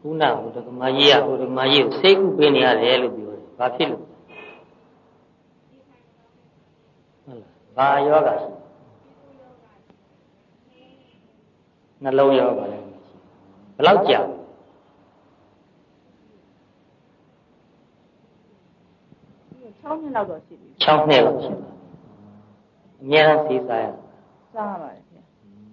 ခုနကဒကမာကြီးကဒကမာကြီးကိုစိတ်ကူပေးနေရတယ်လို့ပြောတယ်ဘာဖြစ်လို့ဟုတ်လားဘာယောဂရှိနှလုံးယောဂလည်းရှိဘယ်လောက်ကြာ 6နှစ်လောက်တော့ရှိပြီ 6နှစ်လောက်ရှိပါအများအားသိစားရစားရပါတယ်ခင်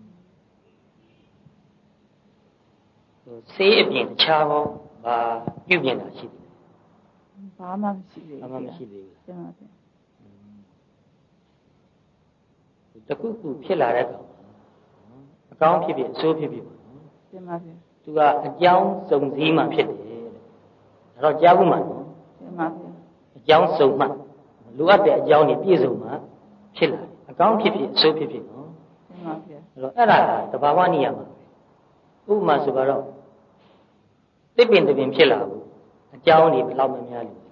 ဗျဆေးအပြင်တခြားကောဘာပြုပြင်တာရှိတယ်ဘာမှမရှိသေးဘူးဘာမှမရှိသေးဘူးကျန်ပါဗျာတခုခုဖြစ်လာတဲ့အခါအကောင်းဖြစ်ဖြစ်အဆိုးဖြစ်ဖြစ်ကျန်ပါဗျာသူကအကြောင်းစုံစည်းမှဖြစ်တယ်တဲ့ဒါတော့ကြားဘူးမှာနော်ကျန်ပါဗျာအကြောင်းစုံမှလိုအပ်တဲ့အကြောင်းတွေပြည့်စုံမှဖြစ်လာတယ်အကောင်းဖြစ်ဖြစ်အဆိုးဖြစ်ဖြစ်နော်ကျန်ပါဗျာအဲ့တော့အဲ့ဒါကတဘာဝနိယမှာဥပမာဆိုတော့တစ်ပင်တစ်ပင်ဖြစ်လာဘူးအကြောင်းတွေဘယ်လောက်မှများလို့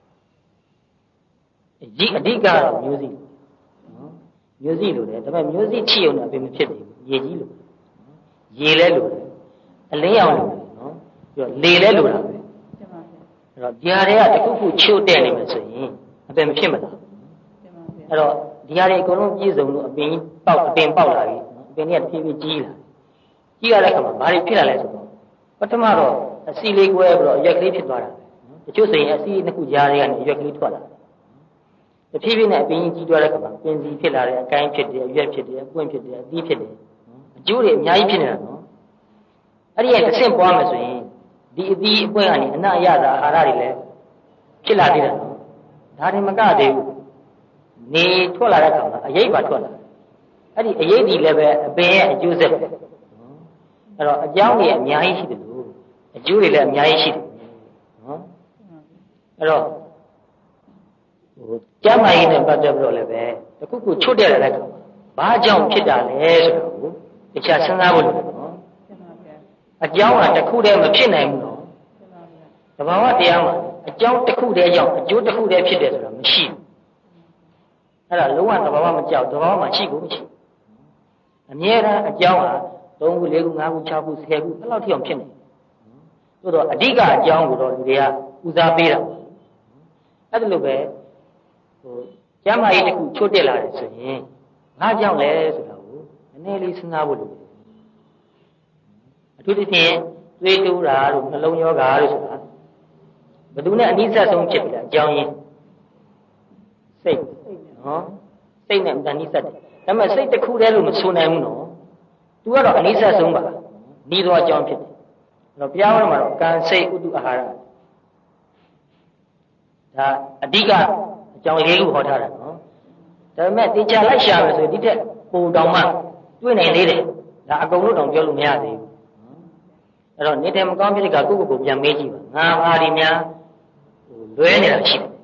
အဓိကတော့မျိုးစိနော်မျိုးစိလို့တယ်ဒါပေမဲ့မျိုးစိချစ်ုံနဲ့အပင်မဖြစ်ဘူးရေကြီးလို့ရေလဲလို့တယ်အလင်းရောင်လို့နော်ပြီးတော့လေလဲလို့တာပဲကျန်ပါဗျာအဲ့တော့ဒီဟာတွေကတခုခုချို့တဲ့နေမှာဆိုရင်အပင်မဖြစ်မလားကျန်ပါဗျာအဲ့တော့ဒီဟာတွေအကုန်လုံးပြည့်စုံလို့အပင်ပေါက်လာပြီအပင်တွေကတဖြည်းဖြည်းကြီးလာကြီးရတဲ့အခါမှာဘာတွေဖြစ်လာလဲဆိုတော့ပထမတော့အစီလေးကွဲပြီးတော့အရွက်ကလေးဖြစ်သွားတာပဲတချို့ဆိုရင်အစီနှစ်ခုကြားတွေကနေအရွက်ကလေးထွက်လာတဖြည်းဖြည်းနဲ့အပင်ကြီးသွားတဲ့အခါမှာပင်စီဖြစ်လာတယ်အကိုင်းဖြစ်တယ်အရွက်ဖြစ်တယ်အပွင့်ဖြစ်တယ်အသီးဖြစ်တယ်အကျိုးတွေအများကြီးဖြစ်နေတာနော်အဲ့ဒီရဲ့တစ်ဆင့်ပွားမယ်ဆိုရင်ဒီအသီးအပွင့်ကနေအနအရသာအာဟာရတွေလည်းဖြစ်လာသေးတယ်နော်ဒါတွေမကသေးဘူးနေထွက်လာတဲ့အခါမှာအရိပ်ပါထွက်လာအဲ့ဒီအရိပ်ဒီလည်းပဲအပင်ရဲ့အကျိုးဆက်ပဲအဲ့တော့အကြောင်းတွေအများကြီးရှိတယ်လို့အကျိုးတွေလည်းအများကြီးရှိတယ်နော်အဲ့တော့ကျမ်းမာရေးနဲ့ပတ်သက်ပြီးတော့လည်းပဲတခုခုချွတ်တဲ့တဲ့အခါဘာကြောင့်ဖြစ်တာလဲဆိုတော့တခြားစဉ်းစားဖို့လိုတယ်နော်အကြောင်းကတစ်ခုတည်းမဖြစ်နိုင်ဘူးနော်တဘာဝတရားမှာအကြောင်းတစ်ခုတည်းကြောင့်အကျိုးတစ်ခုတည်းဖြစ်တယ်ဆိုတာမရှိဘူးအဲ့ဒါလုံးဝတဘာဝမကြောက်တဘာဝမှာရှိကိုမရှိအမြဲတမ်းအကြောင်းဟာ3ခု4ခု5ခု6ခု10ခုဘယ်လောက်ထိအောင်ဖြစ်နေသို့တော့အဓိကအကြောင်းကိုတော့လူတွေကဦးစားပေးတာအဲ့ဒါလိုပဲကျမ်းမာရေးတစ်ခုချို့တက်လာတယ်ဆိုရင်ငါကြောင့်လဲဆိုတာကိုနည်းနည်းလေးစဉ်းစားဖို့လိုတယ်အထူးသဖြင့်သွေးတိုးတာတို့နှလုံးရောဂါတို့ဆိုတာဘယ်သူနဲ့အနိစ္စဆုံးဖြစ်တယ်အကြောင်းရင်းစိတ်နော်စိတ်နဲ့အနိစ္စတယ်ဒါပေမဲ့စိတ်တစ်ခုတည်းလို့မဆိုနိုင်ဘူးနော်သူကတော့အနိစ္စဆုံးပါဤသောအကြောင်းဖြစ်တယ်အဲ့တော့ဘုရားဟောမှာတော့ကံစိတ်ဥတုအာဟာရဒါအဓိကအကြောင်း၄ခုဟောထားတာနော်ဒါပေမဲ့တေချာလိုက်ရှာမယ်ဆိုဒီတက်ပုံတောင်မှတွေ့နိုင်သေးတယ်ဒါအကုန်လုံးတောင်ပြောလို့မရသေးဘူးအဲ့တော့နေတဲ့မကောင်းဖြစ်တဲ့ကကိုယ့်ကိုယ်ပြန်မေးကြည့်ပါငါဘာဒီများလွဲနေတာရှိတယ်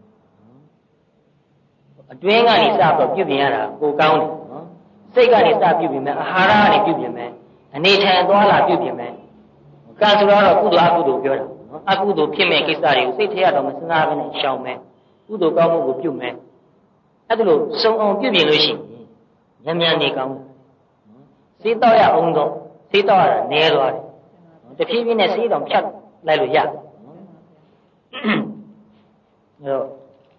အတွင်းကနေစတော့ပြုပြင်ရတာကိုကောင်းတယ်နော်စိတ်ကနေစပြုပြင်မယ်အာဟာရကနေပြုပြင်မယ်အနေထိုင်သွားလာပြုပြင်မယ်ကံဆိုတော့ကုသိုလ်အကုသိုလ်ပြောတာနော်အကုသိုလ်ဖြစ်မဲ့ကိစ္စတွေကိုစိတ်ထဲရတော့မစဉ်းစားဘဲနဲ့ရှောင်မယ်ကုသိုလ်ကောင်းမှုကိုပြုမယ်အဲ့ဒါလို့စုံအောင်ပြုပြင်လို့ရှိရင်ဉာဏ်ဉာဏ်နေကောင်းတယ်စေးတော့ရအောင်တော့စေးတော့ရတာနည်းသွားတယ်တဖြည်းဖြည်းနဲ့စေးတော့ဖြတ်လိုက်လို့ရတယ်အဲ့တော့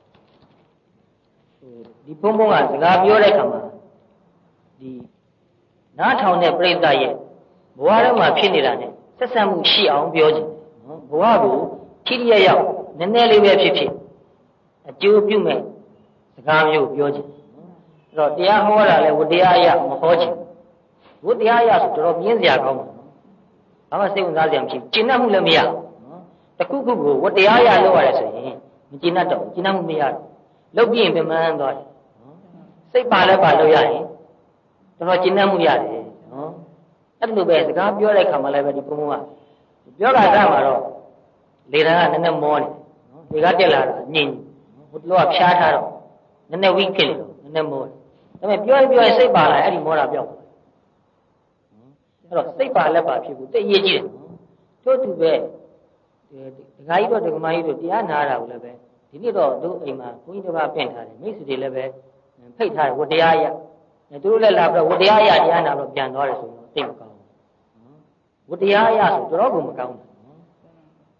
ဒီဘုံဘုံကစကားပြောတဲ့အခါမှာဒီနားထောင်တဲ့ပြိဿရဲ့ဘဝထဲမှာဖြစ်နေတာ ਨੇ ဆက်ဆက်မှုရှိအောင်ပြောခြင်းနော်ဘဝကိုထိထိရောက်နည်းနည်းလေးပဲဖြစ်ဖြစ်အကျိုးပြုမဲ့စကားမျိုးပြောခြင်းအဲ့တော့တရားဟောတာလဲဝတရားအရမဟောခြင်းဝတရားအရဆိုတော့ပြင်းစရာကောင်းတယ်ဘာမှစိတ်ဝင်စားစရာမရှိဘူးကျင့်တတ်မှုလည်းမရဘူးနော်တခုခုကိုဝတရားအရလုပ်ရတယ်ဆိုရင်မကျင့်တတ်တော့ကျင့်တတ်မှုမရတော့လုပ်ပြီးရင်ပြမန်းသွားတယ်စိတ်ပါလဲပါလို့ရရင်တော်ကျင့်တတ်မှုရတယ်နော်အဲ့လိုပဲစကားပြောတဲ့အခါမှာလည်းပဲဒီဘုံဘုံကပြောတာကမှာတော့လေတန်းကနည်းနည်းမောနေနော်ဒီကတက်လာတာညင်ဟိုတလောကဖြားထားတော့နည်းနည်းဝိဖြစ်နေတော့နည်းနည်းမောတယ်ဒါပေမဲ့ပြောရင်စိတ်ပါလာအဲ့ဒီမောတာပြောက်အဲ့တော့စိတ်ပါလက်ပါဖြစ်ဖို့တိတ်ရေးကြည့်တယ်ထို့သူပဲဒကာကြီးတို့ဒကမကြီးတို့တရားနာတာကိုလည်းပဲဒီနေ့တော့တို့အိမ်မှာဘုန်းကြီးတစ်ပါးပင့်ထားတယ်မိတ်ဆွေတွေလည်းပဲဖိတ်ထားတယ်ဝတရားရသူတို့လည်းလာပြီးဝတရားရတရားနာတော့ပြန်သွားတယ်ဆိုတော့သိမကောင်းဘူးဝတရားရဆိုတော့ကိုမကောင်းဘူး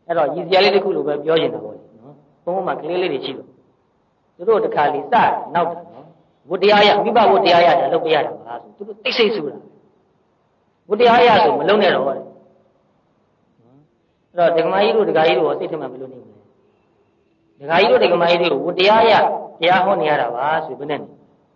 အဲ့တော့ရည်စရာလေးတစ်ခုလိုပဲပြောနေတာပေါ့နော်ဘုံဘုံမှာကလေးလေးတွေရှိလို့သူတို့တစ်ခါလေးစနောက်တာနော်ဝတ္တရားရမိဘဝတ္တရားရတယ်လုပ်ပြရတာပါဆိုသူတို့သိစိတ်ဆူတာဝတ္တရားရဆိုမလုံးနဲ့တော့တဲ့အဲ့တော့ဒကမာကြီးတို့ဒကာကြီးတို့စိတ်ထဲမှာဘယ်လိုနေမလဲဒကာကြီးတို့ဒကမာကြီးတို့ဝတ္တရားရတရားဟောနေရတာပါဆိုဘယ်နဲ့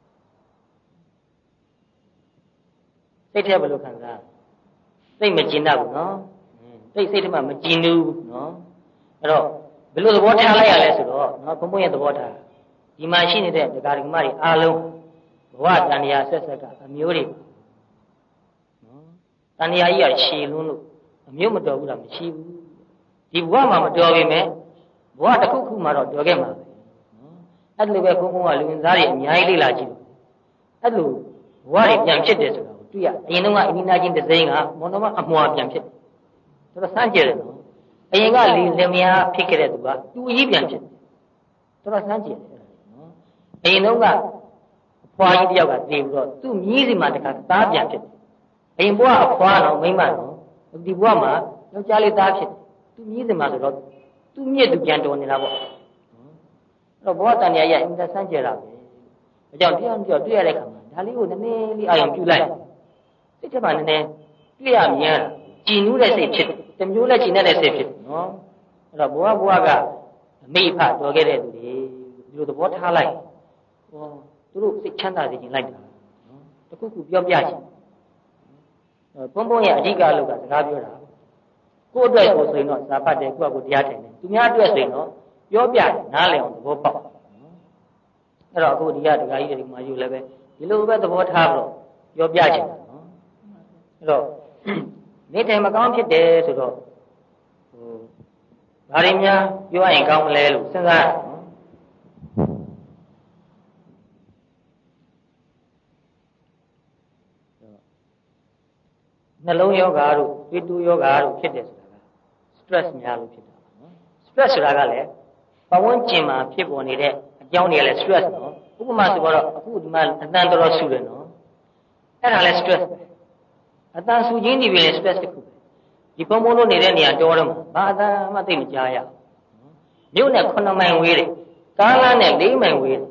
စိတ်ထဲဘယ်လိုခံစားစိတ်မကျင်တတ်ဘူးနော်စိတ်ထဲမှာမကျင်ဘူးနော်အဲ့တော့ဘယ်လိုသဘောထားလိုက်ရလဲဆိုတော့နော်ဘုံဘုံရဲ့သဘောထားဒီမှာရှိနေတဲ့ဒကာဒကမတွေအားလုံးဘဝတန်တရားဆက်ဆက်ကအမျိုးတွေနော်တန်တရားကြီးကရှည်လွန်းလို့အမျိုးမတော်ဘူးလားမရှိဘူးဒီဘဝမှာမတော်ပြီမဲ့ဘဝတစ်ခုခုမှတော့တော်ခဲ့မှာပဲနော်အဲ့လိုပဲဘုံဘုံကလူဝင်စားတွေအများကြီးလေ့လာကြည့်လို့အဲ့လိုဘဝတွေပြန်ဖြစ်တယ်ဆိုတာကိုတွေ့ရအရင်တော့ကအနိနာချင်းတစ်စိမ်းကမောင်တော်ကအမွာပြန်ဖြစ်တယ်တော်တော်စမ်းကြည့်တယ်နော်အရင်ကလင်မယားဖြစ်ခဲ့တဲ့သူကတူကြီးပြန်ဖြစ်တယ်တော်တော်စမ်းကြည့်တယ်နော်အရင်တော့ကအဖွာကြီးတယောက်ကတည်ပြီးတော့သူ့မြည်စီမှာတခါသားပြန်ဖြစ်တယ်အရင်ဘဝအဖွာတော့မိမ့်မတော့ဒီဘဝမှာယောက်ျားလေးသားဖြစ်တယ်သူ့မြည်စီမှာဆိုတော့သူ့မြစ်သူပြန်တော်နေတာပေါ့အဲ့တော့ဘဝတန်ရာရအင်တာစမ်းကြတာပဲအကြောင်းတရားမပြောတွေ့ရတဲ့ခါမှာဒါလေးကိုနည်းနည်းလေးအာရုံပြုလိုက်စိတ်ထဲမှာနည်းနည်းတွေ့ရမြင်ကြည်နူးတဲ့စိတ်ဖြစ်တယ်တမျိုးနဲ့ကြည်နေတဲ့စိတ်ဖြစ်တယ်နော်အဲ့တော့ဘဝကအမိဖတော်ခဲ့တဲ့သူတွေဒီလိုသဘောထားလိုက်ဟောသူတို့စိတ်ချမ်းသာစေခြင်းလိုက်တာနော်တခုခုပြောပြခြင်းဘုံဘုံရဲ့အဓိကအလုပ်ကစကားပြောတာကိုယ့်အတွက်ကိုဆိုရင်တော့ဇာပတ်တယ်ကိုယ့်အကိုတရားထိုင်တယ်သူများအတွက်ဆိုရင်တော့ပြောပြတယ်နားလည်အောင်သဘောပေါက်အဲ့တော့အခုဒီကဒကာကြီးတွေမှာယူလည်းပဲဒီလိုပဲသဘောထားပြီးတော့ပြောပြခြင်းနော်အဲ့တော့နေထိုင်မကောင်းဖြစ်တယ်ဆိုတော့ဘာရင်းများပြောရရင်ကောင်းမလဲလို့စဉ်းစားနှလုံးယောဂါတို့သွေးတိုးယောဂါတို့ဖြစ်တယ်ဆိုတာက stress များလို့ဖြစ်တာပါနော် stress ဆိုတာကလည်းပဝန်းကျင်မှာဖြစ်ပေါ်နေတဲ့အကြောင်းတွေကလည်း stress နော်ဥပမာဆိုတော့အခုဒီမှာအတန်တော်တော်ဆူတယ်နော်အဲ့ဒါလည်း stress ပဲအတန်ဆူခြင်းဒီပဲ stress တစ်ခုပဲဒီဘုံဘုံတို့နေတဲ့နေရာတော်တော့ဘာအတန်မှသိမကြားရဘူးမြို့နဲ့9မိုင်ဝေးတယ်ကားလမ်းနဲ့4မိုင်ဝေးတယ်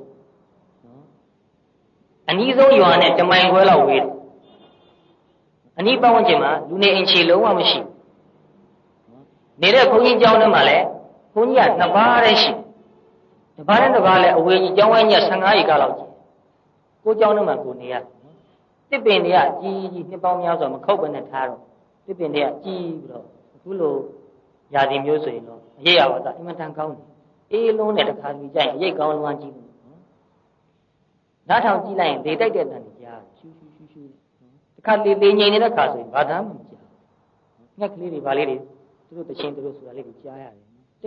အနည်းဆုံးရွာနဲ့1မိုင်ခွဲလောက်ဝေးတယ်အနီးပတ်ဝန်းကျင်မှာလူနေအိမ်ခြေလုံးဝမရှိဘူးနေတဲ့ဘုန်းကြီးကျောင်းထဲမှာလည်းဘုန်းကြီးက2ပါးတည်းရှိတယ်2ပါးနဲ့2ပါးလည်းအဝေးကြီးကျောင်းဝိုင်းကြီး15ဧကလောက်ကြီးကိုကျောင်းထဲမှာကိုနေရတယ်တစ်ပင်တွေကကြီးကြီးနှစ်ပေါင်းများစွာမခုတ်ဘဲနဲ့ထားတော့တစ်ပင်တွေကကြီးပြီးတော့အခုလိုယာစီမျိုးဆိုရင်တော့အရေးရပါသားအင်မတန်ကောင်းတယ်အေးလုံးနဲ့တစ်ခါလူကြိုက်အရေးကောင်းလွမ်းကြည့်ဘူးနားထောင်ကြည့်လိုက်ရင်လေတိုက်တဲ့တန်ကြီးကြားရှူရှူတစ်ခါလေငြိမ်နေတဲ့ခါဆိုရင်ဘာသာမှမကြားငှက်ကလေးတွေဗာလေးတွေသူတို့တချင်းသူတို့ဆိုတာလေးကိုကြားရတယ်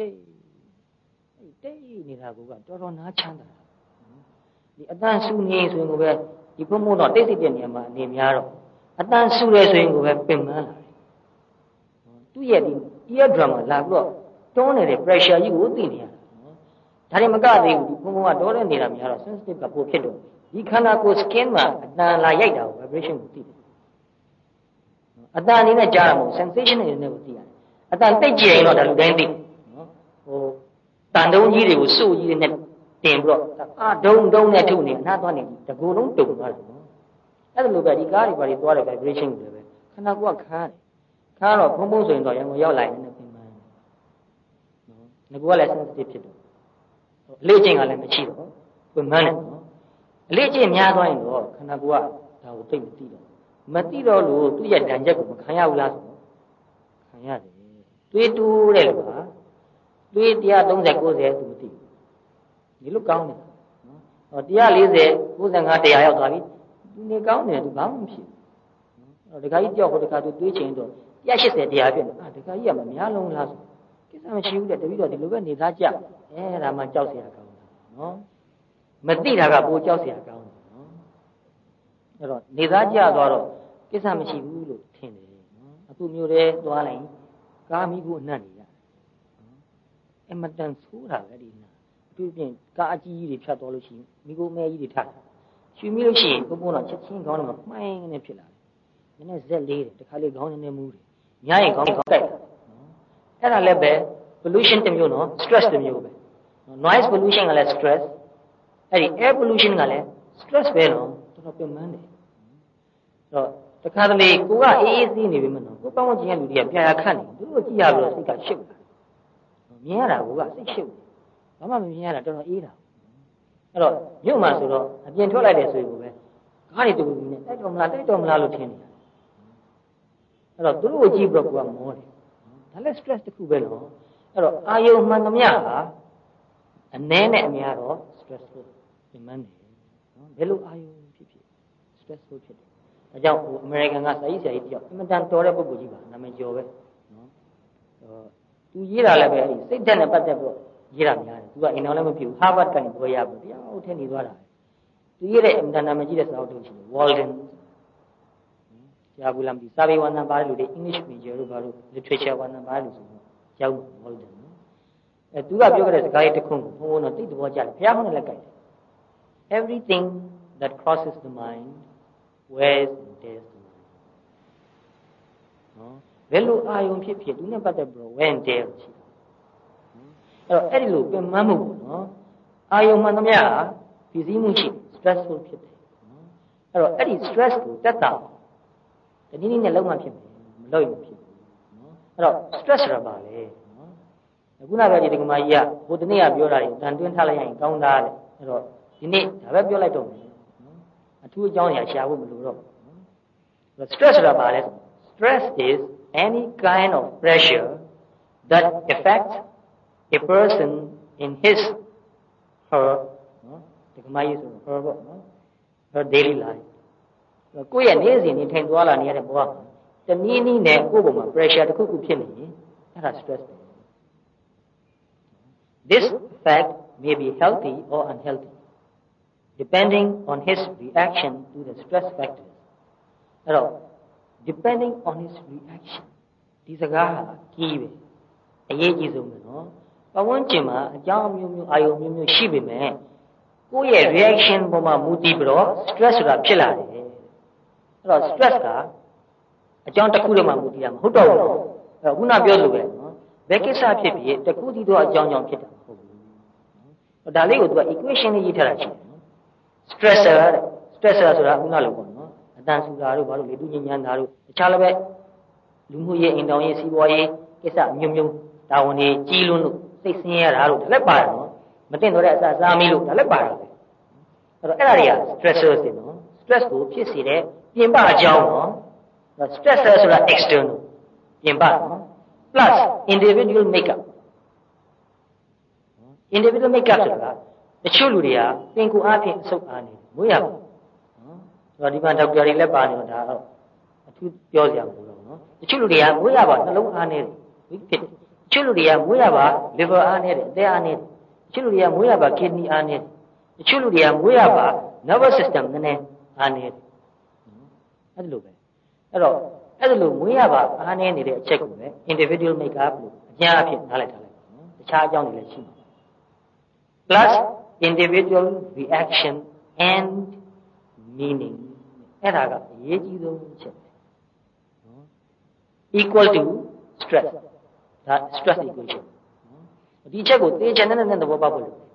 တိတ်နေတာကတော်တော်နားချမ်းသာဒီအတန်ဆူနေဆိုရင်ကိုပဲဒီဘုံဘုံတော့တိတ်တိတ်တဲ့နေရာမှာအနေများတော့အတန်ဆူရဲဆိုရင်ကိုပဲပင်ပန်းလာတယ်သူ့ရဲ့ဒီ ear drum မှာလာပြီးတော့တွန်းနေတဲ့ pressure ကြီးကိုသိနေရတာဒါတွေမကသေးဘူးဒီဘုံဘုံကတော့တဲ့နေတာများတော့ sensitive ကပိုဖြစ်တော့ဒီခန္ဓာကိုယ် skin မှာအတန်လာရိုက်တာကို vibration ကိုသိတယ်အတန်အနေနဲ့ကြားရမို့ sensation အနေနဲ့ကိုသိရတယ်အတန်တိတ်ကြည်ရင်တော့ဒါလူတိုင်းသိနော်ဟိုတန်တုံးကြီးတွေကိုစုကြီးတွေနဲ့တင်ပြီးတော့အာဒုံနဲ့ထုတ်နေအနားသွားနေတကူလုံးတုံသွားတယ်နော်အဲ့ဒါလိုပဲဒီကားတွေဘာတွေသွားတဲ့ vibration တွေပဲခန္ဓာကိုယ်ကခါတော့ဘုံဘုံဆိုရင်တော့ရံကိုရောက်လာရင်လည်းပြင်ပန်းနော်ငကူကလည်း sensitive ဖြစ်တော့အလေးချင်းကလည်းမရှိတော့ပြင်ပန်းတယ်နော်အလေးချင်းများသွားရင်တော့ခန္ဓာကိုယ်ကဒါကိုသိမသိတော့လို့သူ့ရဲ့ဓာတ်ချက်ကိုမခံရဘူးလားဆိုတော့ခံရတယ်တွေးတိုးတဲ့လူကတွေး130 90သူမသိဘူးဒီလိုကောင်းတယ်နော်ဟော140 95 100ရောက်သွားပြီဒီနေကောင်းတယ်သူဘာမှမဖြစ်ဘူးဒကာကြီးကြောက်ဟိုဒကာသူတွေးချင်တော့180 100ပြည့်တယ်ဒကာကြီးကမများလုံးလားဆိုကိစ္စမရှိဘူးတဲ့တပည့်တော်ဒီလိုပဲနေသားကြအဲ့ဒါမှကြောက်เสียကောင်းတာနော်မသိတာကပိုကြောက်เสียကောင်းတယ်နော်အဲ့တော့နေသားကြသွားတော့ကိစ္စမရှိဘူးလို့ထင်တယ်နော်အခုမျိုးတည်းသွားလိုက်ကားမိဖို့အနှံ့နေရတယ်အမတန်ဆိုးတာပဲဒီနာသူပြင်ကားအကြီးကြီးတွေဖြတ်သွားလို့ရှိရင်မိကိုမဲကြီးတွေထားတယ်ရွှေမိလို့ရှိရင်ဘုံဘုံတော့ချက်ချင်းခေါင်းထဲမှာမှိုင်းနေဖြစ်လာတယ်နည်းနည်းဇက်လေးတယ်တခါလေးခေါင်းထဲနဲ့မူးတယ်ညရင်ခေါင်းကိုက်တယ်အဲ့ဒါလည်းပဲ pollution တစ်မျိုးနော် stress တစ်မျိုးပဲ noise pollution ကလည်း stress အဲ့ဒီ air pollution ကလည်း stress ပဲနော်တော်တော်ပင်ပန်းတယ်တော့တခါတလေကိုကအေးအေးဆေးနေပြီမနော်ကိုပတ်ဝန်းကျင်ကလူတွေကပြာရခတ်နေသူတို့ကြည့်ရပြီးတော့စိတ်ကရှုပ်တာမြင်ရတာကစိတ်ရှုပ်ဘာမှမမြင်ရတာတော်တော်အေးတာအဲ့တော့မြို့မှာဆိုတော့အပြင်ထွက်လိုက်တယ်ဆိုရင်ကိုပဲကားတွေတူတူနဲ့တိုက်တော်မလားလို့ထင်နေတာအဲ့တော့သူတို့ကိုကြည့်ပြီးတော့ကိုကမောတယ်ဒါလည်း stress တစ်ခုပဲနော်အဲ့တော့အာယုံမှန်သမျှဟာအနည်းနဲ့အများတော့ stressful ပြင်မှန်းတယ်နော်ဘယ်လိုအာယုံဖြစ်ဖြစ် stressful ဖြစ်တယ်ဒါကြောင့်ဟိုအမေရိကန်ကစာရေးဆရာကြီးတယောက်အင်မတန်တော်တဲ့ပုဂ္ဂိုလ်ကြီးပါနာမည်ကျော်ပဲနော်သူရေးတာလည်းပဲအဲ့ဒီစိတ်ဓာတ်နဲ့ပတ်သက်ပြီးရေးတာများတယ်သူကအိမ်တော်လည်းမဖြစ်ဘူး Harvard ကနေဘွဲရပြီတရားဟုတ်ထဲနေသွားတာသူရေးတဲ့အင်တာနာမည်ကြီးတဲ့စာအုပ်တစ်ခုရှိတယ် Walden ကြာဘူးလားမသိစာပေဝါသနာပါတယ်လို့ဒီ English major တို့ဘာလို့ literature ဝါသနာပါတယ်လို့ဆိုတော့ကျောင်း Walden အဲသူကပြောခဲ့တဲ့စကားလေးတစ်ခုကိုဘုန်းဘုန်းတော့သိသဘောကျတယ်ဘုရားဟောနဲ့လည်းကြိုက်တယ် Everything that crosses the mind wears and tears the mind နော်ဘယ်လိုအာယုံဖြစ်ဖြစ်သူနဲ့ပတ်သက်ပြီးတော့ wear and tear ရှိတယ်အဲ့တော့အဲ့ဒီလိုပင်မမှုပေါ့နော်အာယုံမှန်သမျှဟာပြည်စည်းမှုရှိ stressful ဖြစ်တယ်နော်အဲ့တော့အဲ့ဒီ stress ကိုတက်တာတနည်းနည်းနဲ့လုံးဝဖြစ်မယ်မလုပ်ရင်မဖြစ်ဘူးနော်အဲ့တော့ stress ဆိုတာပါလေနော်ခုနကဒီဒကမာကြီးကဟိုတနေ့ကပြောတာတွေတန်တွင်းထားလိုက်ရင်ကောင်းသားတဲ့အဲ့တော့ဒီနေ့ဒါပဲပြောလိုက်တော့မယ်နော်အထူးအကြောင်းအရာရှာဖို့မလိုတော့ဘူးနော် stress ဆိုတာပါလေ stress is any kind of pressure that affects a person in his her နော်ဒကမာကြီးဆို her ပေါ့နော် her daily life ကိုယ့်ရဲ့နေ့စဉ်နေထိုင်သွားလာနေရတဲ့ဘဝမှာတနည်းနည်းနဲ့ကိုယ့်ဘုံမှာ pressure တစ်ခုခုဖြစ်နေရင်အဲ့ဒါ stress ပဲ This effect may be healthy or unhealthy depending on his reaction to the stress factors အဲ့တော့ depending on his reaction ဒီစကားဟာကြီးပဲအရေးကြီးဆုံးပဲနော်ပတ်ဝန်းကျင်မှာအကြောင်းမျိုးမျိုးအာယုံမျိုးမျိုးရှိပေမဲ့ကိုယ့်ရဲ့ reaction ပေါ်မှာမူတည်ပြီးတော့ stress ဆိုတာဖြစ်လာတယ်အဲ့တော့ stress ကအကြောင်းတစ်ခုတည်းမှာမူတည်တာမဟုတ်တော့ဘူးအဲ့တော့ခုနပြောလို့ပဲနော်ဘယ်ကိစ္စဖြစ်ဖြစ်တစ်ခုတည်းသောအကြောင်းကြောင့်ဖြစ်တာမဟုတ်ဘူးဒါလေးကိုသူက equation လေးရေးထားတာရှိတယ်နော် stressor တဲ့ stressor ဆိုတာခုနလိုပေါ့နော်အတန်ဆူတာတို့ဘာလို့လေတူညဉ့်ညံတာတို့တခြားလည်းပဲလူမှုရေးအိမ်တောင်ရေးစီးပွားရေးကိစ္စမျိုးမျိုးတာဝန်တွေကြီးလွန်းလို့စိတ်ဆင်းရဲတာတို့ဒါလည်းပါတယ်နော်မတင်တော့တဲ့အစားစားမိလို့ဒါလည်းပါတယ်ပဲအဲ့တော့အဲ့ဒါတွေက stressors တွေနော် stress ကိုဖြစ်စေတဲ့ပြင်ပအကြောင်းနော် stressor ဆိုတာ external ပြင်ပနော် plus individual makeup individual makeup ဆိုတာတချို့လူတွေကပင်ကိုယ်အားဖြင့်အဆုတ်အားနေမွေးရပါနော်ဆိုတော့ဒီမှာဒေါက်တာတွေလည်းပါနေတော့ဒါတော့အထူးပြောစရာမလိုတော့နော်တချို့လူတွေကမွေးရပါနှလုံးအားနေတယ်ဝိဖြစ်တချို့လူတွေကမွေးရပါ liver အားနေတယ်အသက်အားနေတယ်တချို့လူတွေကမွေးရပါ kidney အားနေတယ်တချို့လူတွေကမွေးရပါ nervous system နည်းနည်းအားနေတယ်အဲ့လိုပဲအဲ့တော့အဲ့လိုမွေးရပါအားနေနေတဲ့အချက်ကိုပဲ individual makeup လို့အကျဉ်းအဖြစ်နားလည်ထားလိုက်ပါနော်တခြားအကြောင်းတွေလည်းရှိမှာ plus individual reaction and meaning အဲ့ဒါကအရေးကြီးဆုံးအချက်ပဲနော် equal to stress ဒါ stress equation နော်ဒီအချက်ကိုသိချင်တဲ့သဘောပေါက်ဖို့လို့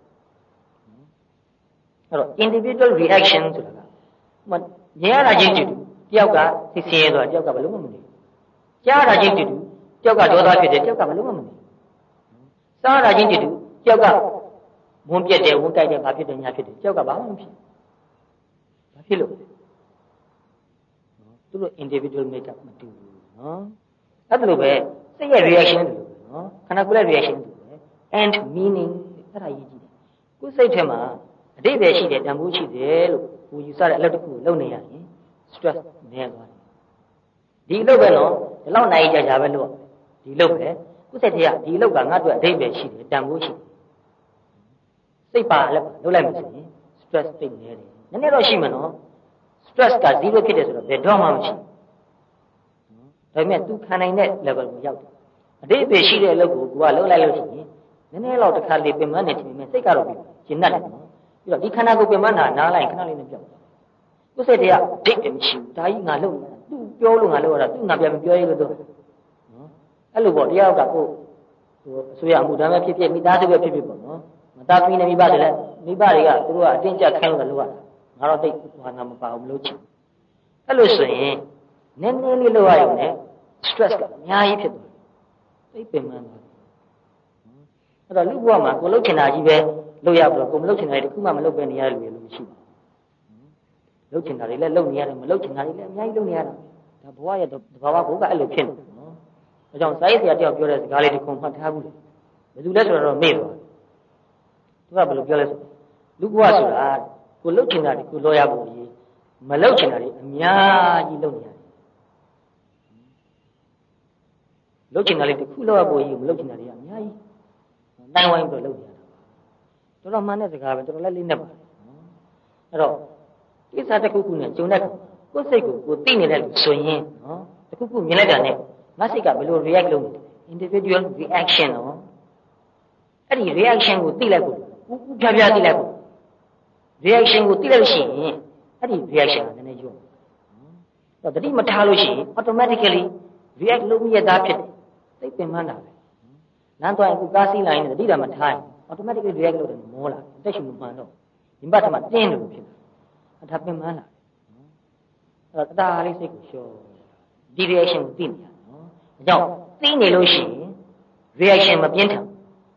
အဲ့တော့ individual reaction ဆိုတာကမြင်ရတာချင်းတူတယောက်ကသိစင်းရဲဆိုတာတယောက်ကဘယ်လိုမှမနေကြားရတာချင်းတူတယောက်ကဒေါသဖြစ်တယ်တယောက်ကဘယ်လိုမှမနေစားရတာချင်းတူတယောက်ကဝန်းပြက်တယ်ဝန်းကြိုက်တယ်ဘာဖြစ်တယ်ညာဖြစ်တယ်တယောက်ကဘာမှမဖြစ်ဘာဖြစ်လို့သူတို့ individual makeup မတူဘူးနော်အဲ့ဒါလိုပဲစိတ်ရဲ့ reaction တူတယ်နော်ခန္ဓာကိုယ်ရဲ့ reaction တူတယ် and meaning အဲ့ဒါရေးကြည့်တယ်ကိုယ်စိတ်ထဲမှာအတိတ်ပဲရှိတယ်တန်ဖိုးရှိတယ်လို့ကိုယူဆတဲ့အလုပ်တစ်ခုကိုလုပ်နေရရင် stress နည်းသွားတယ်ဒီအလုပ်ပဲနော်ဒီလောက်နိုင်ကြပဲလို့ဒီအလုပ်ပဲကိုယ်စိတ်ထဲကဒီအလုပ်ကငါ့အတွက်အတိတ်ပဲရှိတယ်တန်ဖိုးရှိတယ်စိတ်ပါလည်းလုပ်လိုက်မှဆိုရင် stress သိနေတယ်နည်းနည်းတော့ရှိမှာနော် stress က0ဖြစ်တယ်ဆိုတော့ဘယ်တော့မှမရှိဘူးဒါပေမဲ့ तू ခံနိုင်တဲ့ level ကိုရောက်တယ်အတိတ်ပဲရှိတဲ့အလုပ်ကိုကိုကလုပ်လိုက်လို့ရှိရင်နည်းနည်းတော့တစ်ခါလေပင်မနေတယ်မြင်စိတ်ကတော့ပြီးရှင်းတတ်တယ်နော်ပြီးတော့ဒီခန္ဓာကိုယ်ပင်မနာနားလိုက်ခဏလေးနဲ့ပြောက်ကိုယ်စိတ်တွေကဒိတ်တယ်မရှိဘူးဒါကြီးငါလုပ်နေတာသူပြောလို့ငါလုပ်ရတာသူငါပြန်မပြောရလို့တော့နော်အဲ့လိုပေါ့တရားကကိုဆိုရမှုဒါမဲ့ဖြစ်မိသားစုပဲဖြစ်ပေါ့နော်မသားသမီးနဲ့မိဘတွေလည်းမိဘတွေကသူတို့ကအတင်းကျပ်ခိုင်းလို့လုပ်ရတာငါတော့တိတ်ဘာမှမပါဘူးမလုပ်ချင်အဲ့လိုဆိုရင်နည်းနည်းလေးလုပ်ရရုံနဲ့ stress ကအများကြီးဖြစ်သွားတယ်သိပင်မှန်းသွားအဲ့တော့လူဘဝမှာကိုလုပ်ချင်တာကြီးပဲလုပ်ရပြီးတော့ကိုမလုပ်ချင်တာတွေတခုမှမလုပ်ပဲနေရတဲ့လူတွေလည်းမရှိဘူးလုပ်ချင်တာတွေလည်းလုပ်နေရတယ်မလုပ်ချင်တာတွေလည်းအများကြီးလုပ်နေရတာဒါဘဝရဲ့သဘာဝကိုကအဲ့လိုဖြစ်နေတယ်နော်ဒါကြောင့်စာရေးဆရာတယောက်ပြောတဲ့စကားလေးတစ်ခုမှတ်ထားဘူးလေဘယ်သူလဲဆိုတော့မေ့သွားသူကဘယ်လိုပြောလဲဆိုလူဘဝဆိုတာကိုလုပ်ချင်တာတွေကိုလောရဖို့ကြီးမလုပ်ချင်တာတွေအများကြီးလုပ်နေရတယ်လုပ်ချင်တာလေးတစ်ခုလောရဖို့ကြီးမလုပ်ချင်တာတွေကအများကြီးနိုင်ဝိုင်းပြီးလုပ်နေရတာတော်တော်မှန်တဲ့စကားပဲတော်တော်လည်းလေးနဲ့ပါအဲ့တော့ကိစ္စတစ်ခုခုနဲ့ဂျုံတဲ့ကိုယ်စိတ်ကိုသိနေတဲ့လူဆိုရင်နော်တစ်ခုခုမြင်လိုက်တာနဲ့ငါစိတ်ကဘယ်လို react လုပ်နေလဲ individual reaction နော်အဲ့ဒီ reaction ကိုသိလိုက်ဖို့ဥပြပြသိလိုက်ဖို့ reaction ကိုသိလိုက်လို့ရှိရင်အဲ့ဒီ reaction ကနည်းနည်းရောတော့တတိမထားလို့ရှိရင် automatically react လုပ်ရတာဖြစ်တယ်သိပင်မှန်းတာပဲလမ်းသွားရင်အခုကားစီးလာရင်တတိတာမထားရင် automatically react လုပ်တယ်မောလာအသက်ရှူမမှန်တော့ဒီဘက်ထမှာတင်းလို့ဖြစ်တယ်ဒါပင်မှန်းလာအဲ့တော့တရားလေးစိတ်ကိုလျှော့ဒီ reaction ကိုသိနေရနော်ဒါကြောင့်သိနေလို့ရှိရင် reaction မပြင်းထန်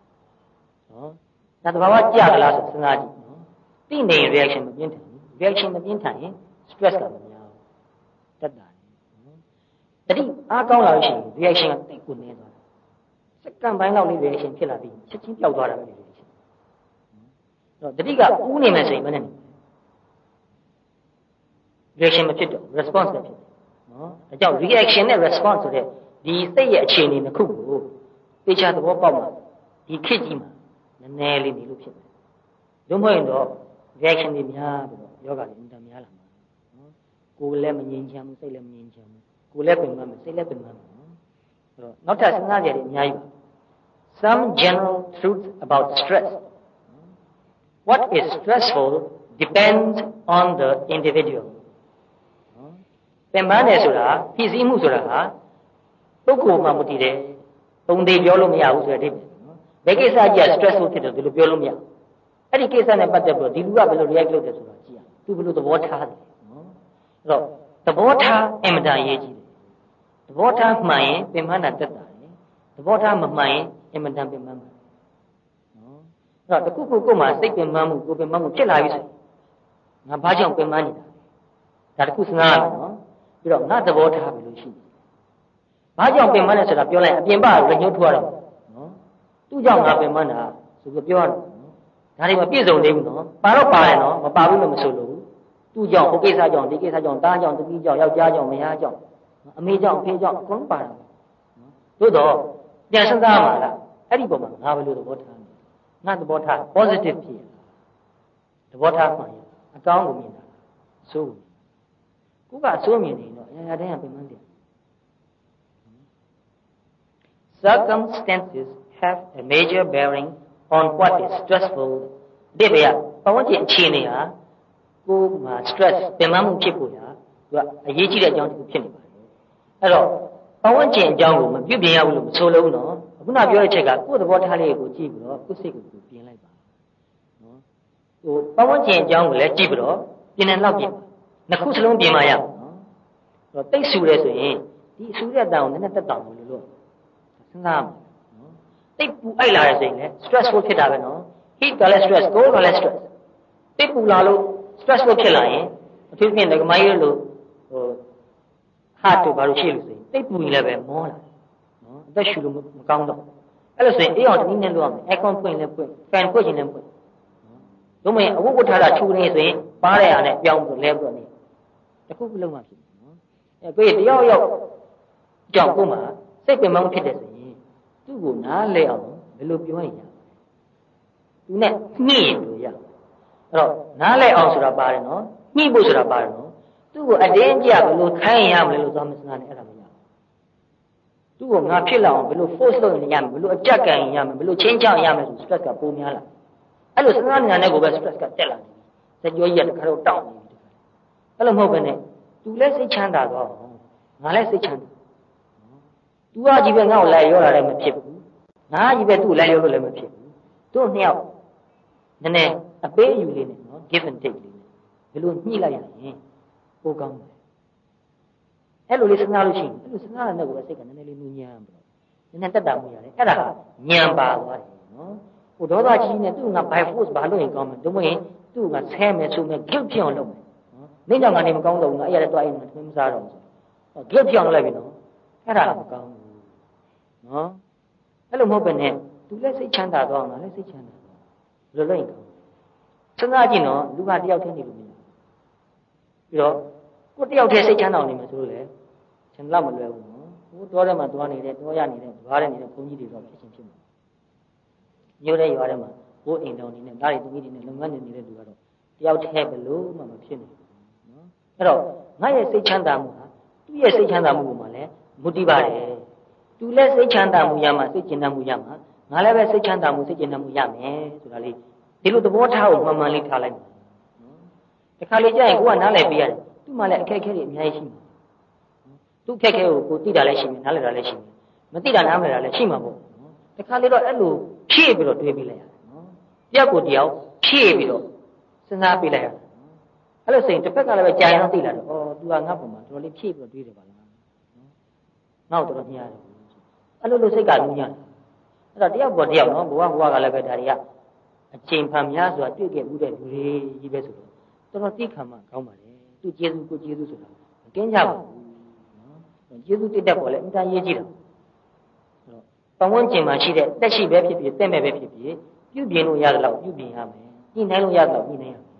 နော်ဒါသဘာဝကြကြလားဆိုစဉ်းစားကြည့်နော်သိနေရင် reaction မပြင်းထန်ဘူး reaction မပြင်းထန်ရင် stress ကမများဘူးတက်တာနော်တတိအားကောင်းလာလို့ရှိရင် reaction ကတိတ်ကိုနည်းသွားတယ်စက္ကန့်ပိုင်းလောက်လေး reaction ဖြစ်လာပြီးချက်ချင်းပျောက်သွားတာပဲ reaction တော့တတိကဥနေမယ်ဆိုရင်မနဲ့reaction မဖြစ်တော့ response ပဲဖြစ်တယ်နော်ဒါကြောင့် reaction နဲ့ response ဆိုတဲ့ဒီစိတ်ရဲ့အခြေအနေတစ်ခုကိုသိချသဘောပေါက်မှာဒီခေတ်ကြီးမှာနည်းနည်းလေးနေလို့ဖြစ်တယ်လို့မဟုတ်ရင်တော့ reaction တွေများပြီးတော့ယောဂတွေအင်တာများလာမှာနော်ကိုယ်လည်းမငြိမ်ချမ်းဘူးစိတ်လည်းမငြိမ်ချမ်းဘူးကိုယ်လည်းပင်ပန်းမယ်စိတ်လည်းပင်ပန်းမယ်နော်အဲ့တော့နောက်ထပ်စဉ်းစားကြရတဲ့အများကြီးပါ some general truths about stress what is stressful depends on the individualပင်ပန်းတယ်ဆိုတာဖြစ်စည်းမှုဆိုတာဟာပုဂ္ဂိုလ်မှမတည်တယ်ပုံသေးပြောလို့မရဘူးဆိုတဲ့အဓိပ္ပာယ်နော်ဘယ်ကိစ္စကြီးက stressful ဖြစ်တယ်ဒီလိုပြောလို့မရဘူးအဲ့ဒီကိစ္စနဲ့ပတ်သက်ပြီးဒီလူကဘယ်လို react လုပ်တယ်ဆိုတာကြည့်ရသူဘယ်လိုသဘောထားတယ်နော်အဲ့တော့သဘောထားအင်မတန်ရေးကြီးတယ်သဘောထားမှန်ရင်ပင်ပန်းတာတက်တာလေသဘောထားမမှန်ရင်အင်မတန်ပင်ပန်းမှာနော်အဲ့တော့တခုခုကိုမှစိတ်ပင်ပန်းမှုကိုပင်ပန်းမှုဖြစ်လာပြီဆိုငါဘာကြောင့်ပင်ပန်းနေတာဒါတခုစဉ်းစားရမယ်နော်ပြီးတော့ငါသဘောထားပြီလို့ရှိတယ်။ဘာကြောင့်ပင်ပန်းလဲဆိုတာပြောလိုက်အပြင်ဘကညှို့ထွားတော့နော်။သူ့ကြောင့်ငါပင်ပန်းတာဆိုပြီးပြောရတယ်နော်။ဒါတွေမပြည့်စုံသေးဘူးနော်။ပါတော့ပါတယ်နော်။မပါဘူးလို့မဆိုလို့သူ့ကြောင့်ဟိုကိစ္စကြောင့်ဒီကိစ္စကြောင့်တားကြောင့်တပီးကြောင့်ယောက်ျားကြောင့်မယားကြောင့်အမေကြောင့်အဖေကြောင့်အကုန်ပါတာနော်။သို့တော့ပြန်စဉ်းစားမှာလားအဲ့ဒီပုံမှာငါဘယ်လိုသဘောထားလဲ။ငါသဘောထား positive ဖြစ်ရသဘောထားမှန်ရအကောင်းကိုမြင်တာဆိုကိုကအစိုးမြင်နေတော့အရာတိုင်းကပင်ပန်းတယ် Circumstances have a major bearing on what is stressful ဒီဘေးကပတ်ဝန်းကျင်အခြေအနေဟာကိုယ်မှာ stress ပင်ပန်းမှုဖြစ်ဖို့ရာသူကအရေးကြီးတဲ့အကြောင်းတစ်ခုဖြစ်နေပါတယ်အဲ့တော့ပတ်ဝန်းကျင်အကြောင်းကိုမပြုပြင်ရဘူးလို့မဆိုလို့နော်ခုနပြောတဲ့ချက်ကကိုယ်သဘောထားလေးကိုကြည့်ပြီးတော့ကိုယ်စိတ်ကိုပြင်လိုက်ပါနော်ဟိုပတ်ဝန်းကျင်အကြောင်းကိုလည်းကြည့်ပြီးတော့ပြင်နေတော့ပြင်နှစ်ခုစလုံးပြင်ပါရအောင်တော့တိတ်ဆူတယ်ဆိုရင်ဒီဆူတဲ့အတန်ကိုနည်းနည်းတက်တောင်လို့စဉ်းစားမှာနော်တိတ်ပူအိုက်လာတယ်ဆိုရင်လည်း stressful ဖြစ်တာပဲနော် heat ကလည်း stress cold ကလည်း stress တိတ်ပူလာလို့ stressful ဖြစ်လာရင်အထူးဖြင့်ဒကမကြီးလို့ဟို heart တို့ဘာလို့ရှိလို့ဆိုရင်တိတ်ပူရင်လည်းပဲမောလာနော်အသက်ရှူလို့မကောင်းတော့အဲ့လိုဆိုရင်အေးအောင်တနည်းနဲ့လုပ်ရမယ် aircon ဖွင့်လည်းဖွင့် fan ဖွင့်ခြင်းလည်းဖွင့်နော်ဒါမှမဟုတ်အဝတ်ဝတ်ထားတာချူနေဆိုရင်ပါးတဲ့အားနဲ့ပြောင်းပြီးလဲပြီးတော့နေတခုခုလုံးမှဖြစ်ကိုယ်တယောက်ယောက်ကြောင့်ကိုယ်မှာစိတ်ပင်ပန်းဖြစ်တယ်ဆိုရင်သူ့ကိုနားလဲအောင်ဘယ်လိုပြောရင်ရသူနဲ့ညှိရင်လို့ရအဲ့တော့နားလဲအောင်ဆိုတာပါတယ်နော်ညှိဖို့ဆိုတာပါတယ်နော်သူ့ကိုအတင်းကြဘယ်လိုခိုင်းရမလဲလို့သွားမစနာနဲ့အဲ့ဒါမရသူ့ကိုငါဖြစ်လာအောင်ဘယ်လို force လုပ်ရင်ရမယ်ဘယ်လိုအကြက်ကန်ရင်ရမယ်ဘယ်လိုချင်းချောက်ရမယ်ဆို stress ကပိုများလာအဲ့လိုစနာညာနဲ့ကိုပဲ stress ကတက်လာတယ်စကြောကြီးကတခါတော့တောက်နေတယ်အဲ့လိုမဟုတ်ဘဲနဲ့သူလည်းစိတ်ချမ်းသာတော့ငါလည်းစိတ်ချမ်းသာသူကကြီးပဲငါ့ကိုလိုက်ရောတာလည်းမဖြစ်ဘူးငငါကြီးပဲသူ့လိုက်လို့လည်းမဖြစ်ဘူးတို့နှစ်ယောက်နည်းနည်းအပေးအယူလေးနဲ့နော် give and take လေးနဲ့ဘယ်လိုညှိလိုက်ရရင်ပိုကောင်းတယ်အဲ့လိုလေးစဉ်းစားလို့ရှိရင်အဲ့လိုစဉ်းစားတဲ့ကိုယ်စိတ်ကနည်းနည်းလေးနူးညံ့ပြီးတော့နည်းနည်းတက်တာမှုရတယ်အဲ့ဒါဟာညံပါသွားတယ်နော်ဟိုဒေါသကြီးနဲ့သူ့ငါ by force ဘာလို့ရင်ကောင်းမှာတို့မရင်သူ့ငါဆဲမယ်ဆိုမယ် guilt ဖြစ်အောင်လုပ်မယ်နော်နေ့ကြောင်ကနေမကောင်းတော့ဘူးငါအဲ့ရတဲ့တော့အဲ့မှာသမင်းမစားတော့ဘူး guilt ဖြစ်အောင်လုပ်လိုက်ပြီနော်အဲ့ဒါမကောင်းဘူးနော်အဲ့လိုမဟုတ်ပဲနဲ့သူလည်းစိတ်ချမ်းသာတော့ငါလည်းစိတ်ချမ်းသာတော့ဘယ်လိုလုပ်ရင်ကောင်းစဉ်းစားကြည့်နော်လူကတယောက်တည်းနေလို့မရပြီးတော့ကိုတယောက်တည်းစိတ်ချမ်းသာနေမှာဆိုလို့လေချမ်းသာမလွယ်ဘူးနော်ဟိုတောထဲမှာသွားနေတဲ့တောရနေတဲ့ဓွားတဲ့နေတဲ့ဘုန်းကြီးတွေတော့ဖြစ်ချင်းဖြစ်မှာမြို့တဲ့ရွာထဲမှာဘိုးအိမ်တော်နေနဲ့ဒါတွေသမီးတွေနဲ့လုပ်ငန်းနေနေတဲ့လူကတော့တယောက်တည်းဘလို့မှမဖြစ်နိုင်ဘူးနော်အဲ့တော့ငါရဲ့စိတ်ချမ်းသာမှုဟာသူ့ရဲ့စိတ်ချမ်းသာမှုမှာလည်းမူတည်ပါတယ်သူလည်းစိတ်ချမ်းသာမှုရမှာစိတ်ကျဉ်းတတ်မှုရမှာငါလည်းပဲစိတ်ချမ်းသာမှုစိတ်ကျဉ်းတတ်မှုရမယ်ဆိုတာလေးဒီလိုသဘောထားကိုမှန်မှန်လေးထားလိုက်နော်တခါလေကြာရင်ကိုကနားလည်ပေးရတယ်သူ့မှာလည်းအခက်အခဲတွေအများကြီးရှိမှာသူ့အခက်အခဲကိုသိတာလည်းရှိမယ်နားလည်တာလည်းရှိမယ်မသိတာနားမလည်တာလည်းရှိမှာပေါ့နော်တခါလေတော့အဲ့လိုဖြည့်ပြီးတော့တွေးပေးလိုက်ရတယ်နော်တယောက်ကိုတယောက်ဖြည့်ပြီးတော့စဉ်းစားပေးလိုက်ရတယ်အဲ့လိုဆိုရင်တစ်ဖက်ကလည်းပဲကြာရင်တော့သိလာတယ်ဩ तू ကငါ့ပုံမှာတော်တော်လေးဖြည့်ပြီးတော့တွေးတယ်ပါလားနော်ငါ့ကိုတော်တော်မြင်ရတယ်အဲ့လိုစိတ်ကနူးညံ့တယ်အဲ့တော့တယောက်ပေါ်တယောက်နော်ဘဝကလည်းပဲဒါတွေကအချိန်ဖန်များစွာတွေ့ခဲ့မှုတဲ့လူတွေကြီးပဲဆိုတော့တော်တော်သိခံမှကောင်းပါတယ်သူကျေးဇူးကိုကျေးဇူးဆိုတာမကင်းကြပါဘူးနော်ကျေးဇူးတက်ပေါ်လဲအင်တန်ရေးကြည့်တာပတ်ဝန်းကျင်မှာရှိတဲ့တက်ရှိပဲဖြစ်ဖြစ်တက်မဲ့ပဲဖြစ်ဖြစ်ပြုပြင်လို့ရတယ်လို့ပြုပြင်ရမယ်ညှိနှိုင်းလို့ရတယ်လို့ညှိနှိုင်းရမယ်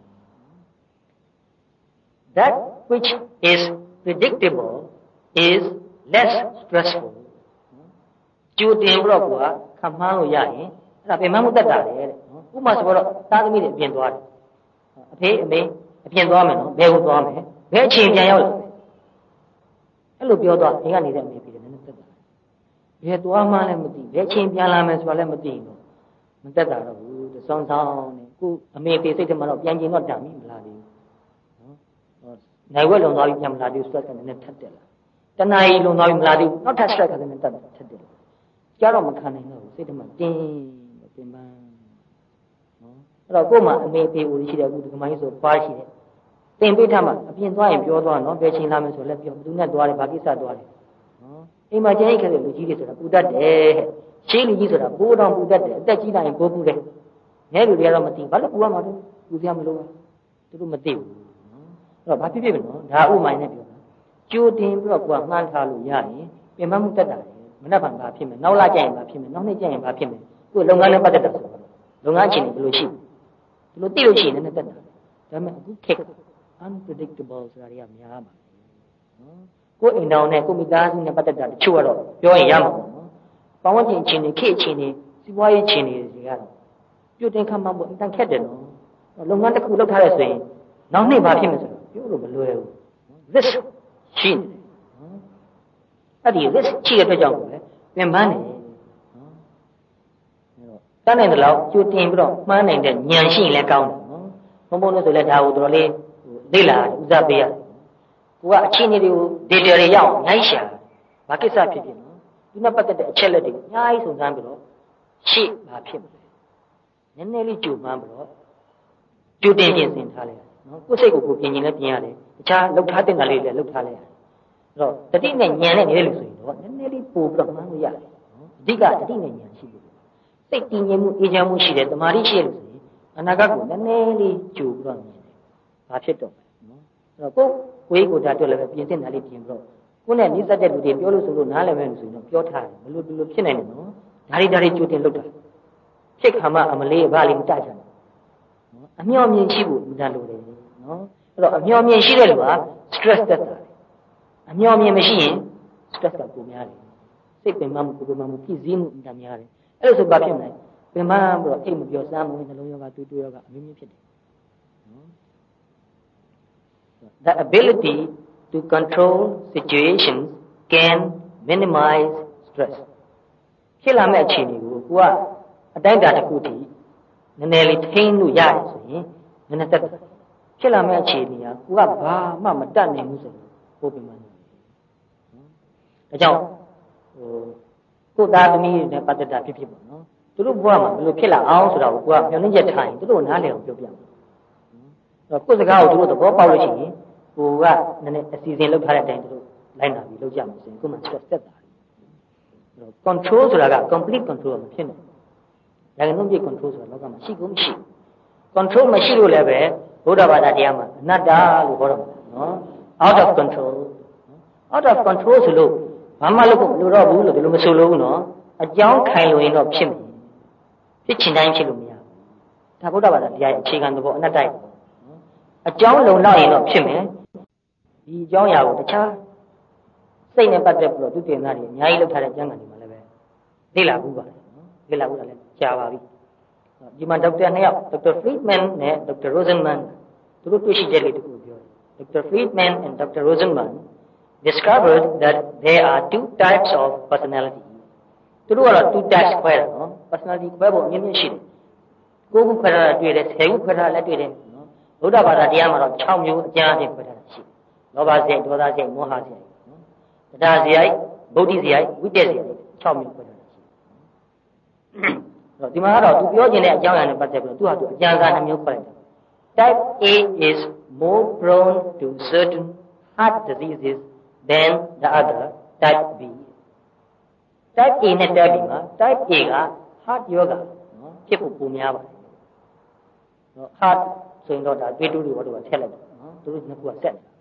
That which is predictable is less stressful ကြိုတင်ပြီးတော့ကခံမှန်းလို့ရရင်အဲ့ဒါပြန်မှန်းမှုတတ်တာလေတဲ့နော်ဥပမာဆိုတော့သားသမီးတွေအပြင်သွားတယ်အဖေအမေအပြင်သွားမယ်နော်ဘယ်ကိုသွားမယ်ဘယ်အချိန်ပြန်ရောက်လာမယ်အဲ့လိုပြောတော့အိမ်ကနေတဲ့အမေပြီးတယ်နည်းနည်းတက်တာဘယ်သွားမှလည်းမသိဘယ်အချိန်ပြန်လာမယ်ဆိုတာလည်းမသိဘူးမတက်တာတော့ဘူးတဆောင်းဆောင်းနဲ့ကိုအမေဖေစိတ်ထဲမှာတော့ပြန်ကျင်တော့တန်ပြီမလားလေနော်နိုင်ဝက်လုံသွားပြီးပြန်မလာသေးဘူး stress ကနည်းနည်းထပ်တက်လာတဏှာကြီးလုံသွားပြီးမလာသေးဘူးနောက်ထပ် stress ကလည်းတက်ထပ်တက်ကြတော့မခံနိုင်တော့ဘူးစိတ်ထဲမှာတင်းပင်ပန်းနော်အဲ့တော့ကို့မှာအမေဖေဦးရှိတယ်အခုဒီကမိုင်းဆိုဖွားရှိတယ်တင်ပိဋ္ဌမှာအပြင်သွားရင်ပြောသွားနော်ဘယ်ချိန်လာမယ်ဆိုလည်းပြောဘယ်သူနဲ့သွားတယ်ဘာကိစ္စသွားတယ်နော်အိမ်မှာကျန်ရခဲ့တဲ့လူကြီးတွေဆိုတာပူတတ်တယ်ရှင်းလူကြီးဆိုတာဘိုးတော်ပူတတ်တယ်အသက်ကြီးလာရင်ဘိုးပူတယ်ငယ်လူတွေကတော့မသိဘာလို့ပူရမှာလဲပူစရာမလိုဘူးသူတို့မသိဘူးနော်အဲ့တော့ဘာဖြစ်ဖြစ်ပဲနော်ဒါဥမာနဲ့ပြောတာကြိုတင်ပြီးတော့ကိုယ်မှန်းထားလို့ရရင်ပြင်ပမှုတတ်တာမနှက်ပါဘာဖြစ်မယ်နောက်လာကြရင်ဘာဖြစ်မယ်နောက်နှစ်ကြရင်ဘာဖြစ်မယ်ကိုယ်လုပ်ငန်းနဲ့ပတ်သက်တာဆိုတော့လုပ်ငန်းချင်းဘယ်လိုရှိဘယ်လိုသိလို့ရှိရင်လည်းတက်တာဒါပေမဲ့အခုခက် unpredictable ဆိုတာတွေကများပါနော်ကိုယ်အိမ်တော်နဲ့ကိုမိသားစုနဲ့ပတ်သက်တာတချို့ကတော့ပြောရင်ရမှာပေါ့နော်ပေါင်းဝန်းကျင်ချင်းတွေခေတ်ချင်းတွေစီးပွားရေးချင်းတွေကတော့ပြုတ်တင်ခမ်းမှန်းဖို့အင်တန်ခက်တယ်နော်လုပ်ငန်းတစ်ခုလုပ်ထားရဆိုရင်နောက်နှစ်ဘာဖြစ်မယ်ဆိုတော့ပြောလို့မလွယ်ဘူး risk ရှိနေတယ်နော်အဲ့ဒီ risk ရှိတဲ့အတွက်ကြောင့်ပဲပြန်ပန်းတယ်နော်တန်းနိုင်တဲ့လောက်ကြိုတင်ပြီးတော့မှန်းနိုင်တဲ့ဉာဏ်ရှိရင်လည်းကောင်းတယ်နော်ဘုံဘုံလို့ဆိုလဲဒါကိုတော်တော်လေးလေ့လာဦးစားပေးရတယ်ကိုကအချင်းကြီးတွေကို data တွေရအောင်အများကြီးရှာဘာကိစ္စဖြစ်ဖြစ်နော်ဒီနဲ့ပတ်သက်တဲ့အချက်လက်တွေအများကြီးစုံစမ်းပြီးတော့ရှေ့ဘာဖြစ်မလဲနည်းနည်းလေးကြိုမှန်းပြီးတော့ကြိုတင်ပြင်ဆင်ထားလိုက်နော်ကိုယ်စိတ်ကိုပြင်ရင်လည်းပြင်ရတယ်တခြားလှုပ်ထားတဲ့ငါလေးလည်းလှုပ်ထားလိုက်ရတယ်အဲ့တော့တတိနဲ့ဉာဏ်နဲ့နေတဲ့လူဆိုရင်တော့နည်းနည်းလေးပို့ပြီးတော့မှန်းလို့ရတယ်နော်အဓိကတတိနဲ့ဉာဏ်ရှိလို့စိတ်တည်ငြိမ်မှုအေးချမ်းမှုရှိတယ်တမာတိရှိတယ်လို့ဆိုရင်အနာဂတ်ကိုနည်းနည်းလေးကြိုပြီးတော့မြင်တယ်ဘာဖြစ်တော့လဲနော်အဲ့တော့ကိုယ်ကိုယ်ဒါတွေ့လည်းပဲပြင်သင့်တာလေးပြင်ပြီးတော့ကိုယ်နဲ့နှိစက်တဲ့လူတွေပြောလို့ဆိုလို့နားလည်မယ်လို့ဆိုရင်တော့ပြောထားတယ်ဘလို့ဒီလိုဖြစ်နိုင်တယ်နော်ဒါတွေကြိုတင်လုပ်တာဖြစ်ခါမှအမလေးဘာလေးမတကြဘူးနော်အမျှော်မြင်ရှိဖို့မတတ်လို့လေနော်အဲ့တော့အမျှော်မြင်ရှိတဲ့လူက stress တက်တာအမျှော်မြင်မရှိရင် stress ကပိုများတယ်စိတ်ပင်မမှုကိုယ်ပင်မမှုဖြစ်စည်းမှုအများများတယ်အဲ့လိုဆိုဘာဖြစ်မလဲပင်မပြီးတော့အိတ်မပြောစမ်းမဝင်နှလုံးရောဂါတွေးတွေးရောဂါအမျိုးမျိုးဖြစ်တယ်နော် The ability to control situations can minimize stress ဖြစ်လာမဲ့အခြေအနေကိုကိုကအတိုင်းအတာတစ်ခုတည်းနည်းနည်းလေးထိန်းလို့ရတယ်ဆိုရင်နည်းနည်းတက်ဖြစ်လာမဲ့အခြေအနေကကိုကဘာမှမတတ်နိုင်ဘူးဆိုရင်ပို့ပင်မနေဒါကြောင့်ကိုသားသမီးနဲ့ပတ်သက်တာဖြစ်ပေါ့နော်သူတို့ဘဝမှာဘယ်လိုဖြစ်လာအောင်ဆိုတော့ကိုကမျှော်လင့်ချက်ထားရင်သူတို့နားလည်အောင်ပြောပြမယ်ကိုယ်စကားကိုသူတို့သဘောပေါက်လို့ရှိရင်ကိုကနည်းနည်းအစီအစဉ်လုပ်ထားတဲ့အတိုင်းသူတို့လိုက်နာပြီးလုပ်ကြမှာဆိုရင်ကိုမှ stress တက်တာcontrol ဆိုတာက complete control မဖြစ်နိုင်ဒါကနှုတ်ပြ control ဆိုတာလောကမှာရှိကုန်မရှိ control မရှိလို့လည်းပဲဘုရားဘာသာတရားမှာအနတ္တလို့ခေါ်တော့မှာနော် out of control ဆိုလို့ဘာမှလုပ်ဖို့မလိုတော့ဘူးလို့ဒီလိုမဆိုလို့ဘူးနော်အကြောင်းခိုင်လို့ရင်တော့ဖြစ်မယ်ဖြစ်ချင်တိုင်းဖြစ်လို့မရဘူးဒါဘုရားဘာသာတရားရဲ့အခြေခံသဘောအနတ္တရဲ့အကြောင်းလုံလောက်ရင်တော့ဖြစ်မယ်ဒီအကြောင်းအရာကိုတခြားစိတ်နဲ့ပတ်သက်ပြီးတော့သူတင်သားတွေအများကြီးလုပ်ထားတဲ့ကျမ်းဂန်တွေမှာလည်းပဲလေ့လာဘူးပါတယ်နော်လေ့လာဘူးတာလည်းကြာပါပြီဒီမှာဒေါက်တာနှစ်ယောက်ဒေါက်တာ Friedman နဲ့ဒေါက်တာ Rosenman သူတို့တွေ့ရှိချက်လေးတစ်ခုပြောတယ်ဒေါက်တာ Friedman and Dr. Rosenman discovered that there are two types of personality သူတို့ကတော့ two types ခွဲတယ်နော် personality ခွဲဖို့အမြင်ရှိတယ်9ခုခွဲထားတာတွေ့တယ်10ခုခွဲထားလည်းတွေ့တယ်နော်ဗုဒ္ဓဘာသာတရားမှာတော့6မျိုးအကျဉ်းအချင်းခွဲထားတာရှိတယ်လောဘစိတ်ဒေါသစိတ်မောဟစိတ်နော်တရားစရိုက်ဗုဒ္ဓစရိုက်ဝိတ္တစရိုက်6မျိုးခွဲထားတာရှိတယ်ဒီမှာကတော့သူပြောခြင်းတဲ့အကြောင်းအရာနဲ့ပတ်သက်ပြီးတော့သူဟာသူအကျဉ်းစား2မျိုးခွဲလိုက်တယ် Type A is more prone to certain heart diseases than the other type B type A နဲ့ type B မှာ type A က heart yoga နော်ဖြစ်ဖို့ပုံများပါတယ်နော် heart ဆိုရင်တော့ဒါတွေးတူးတွေဘာလို့ထည့်လိုက်တယ်နော်သူတို့နှစ်ခုကဆက်တယ်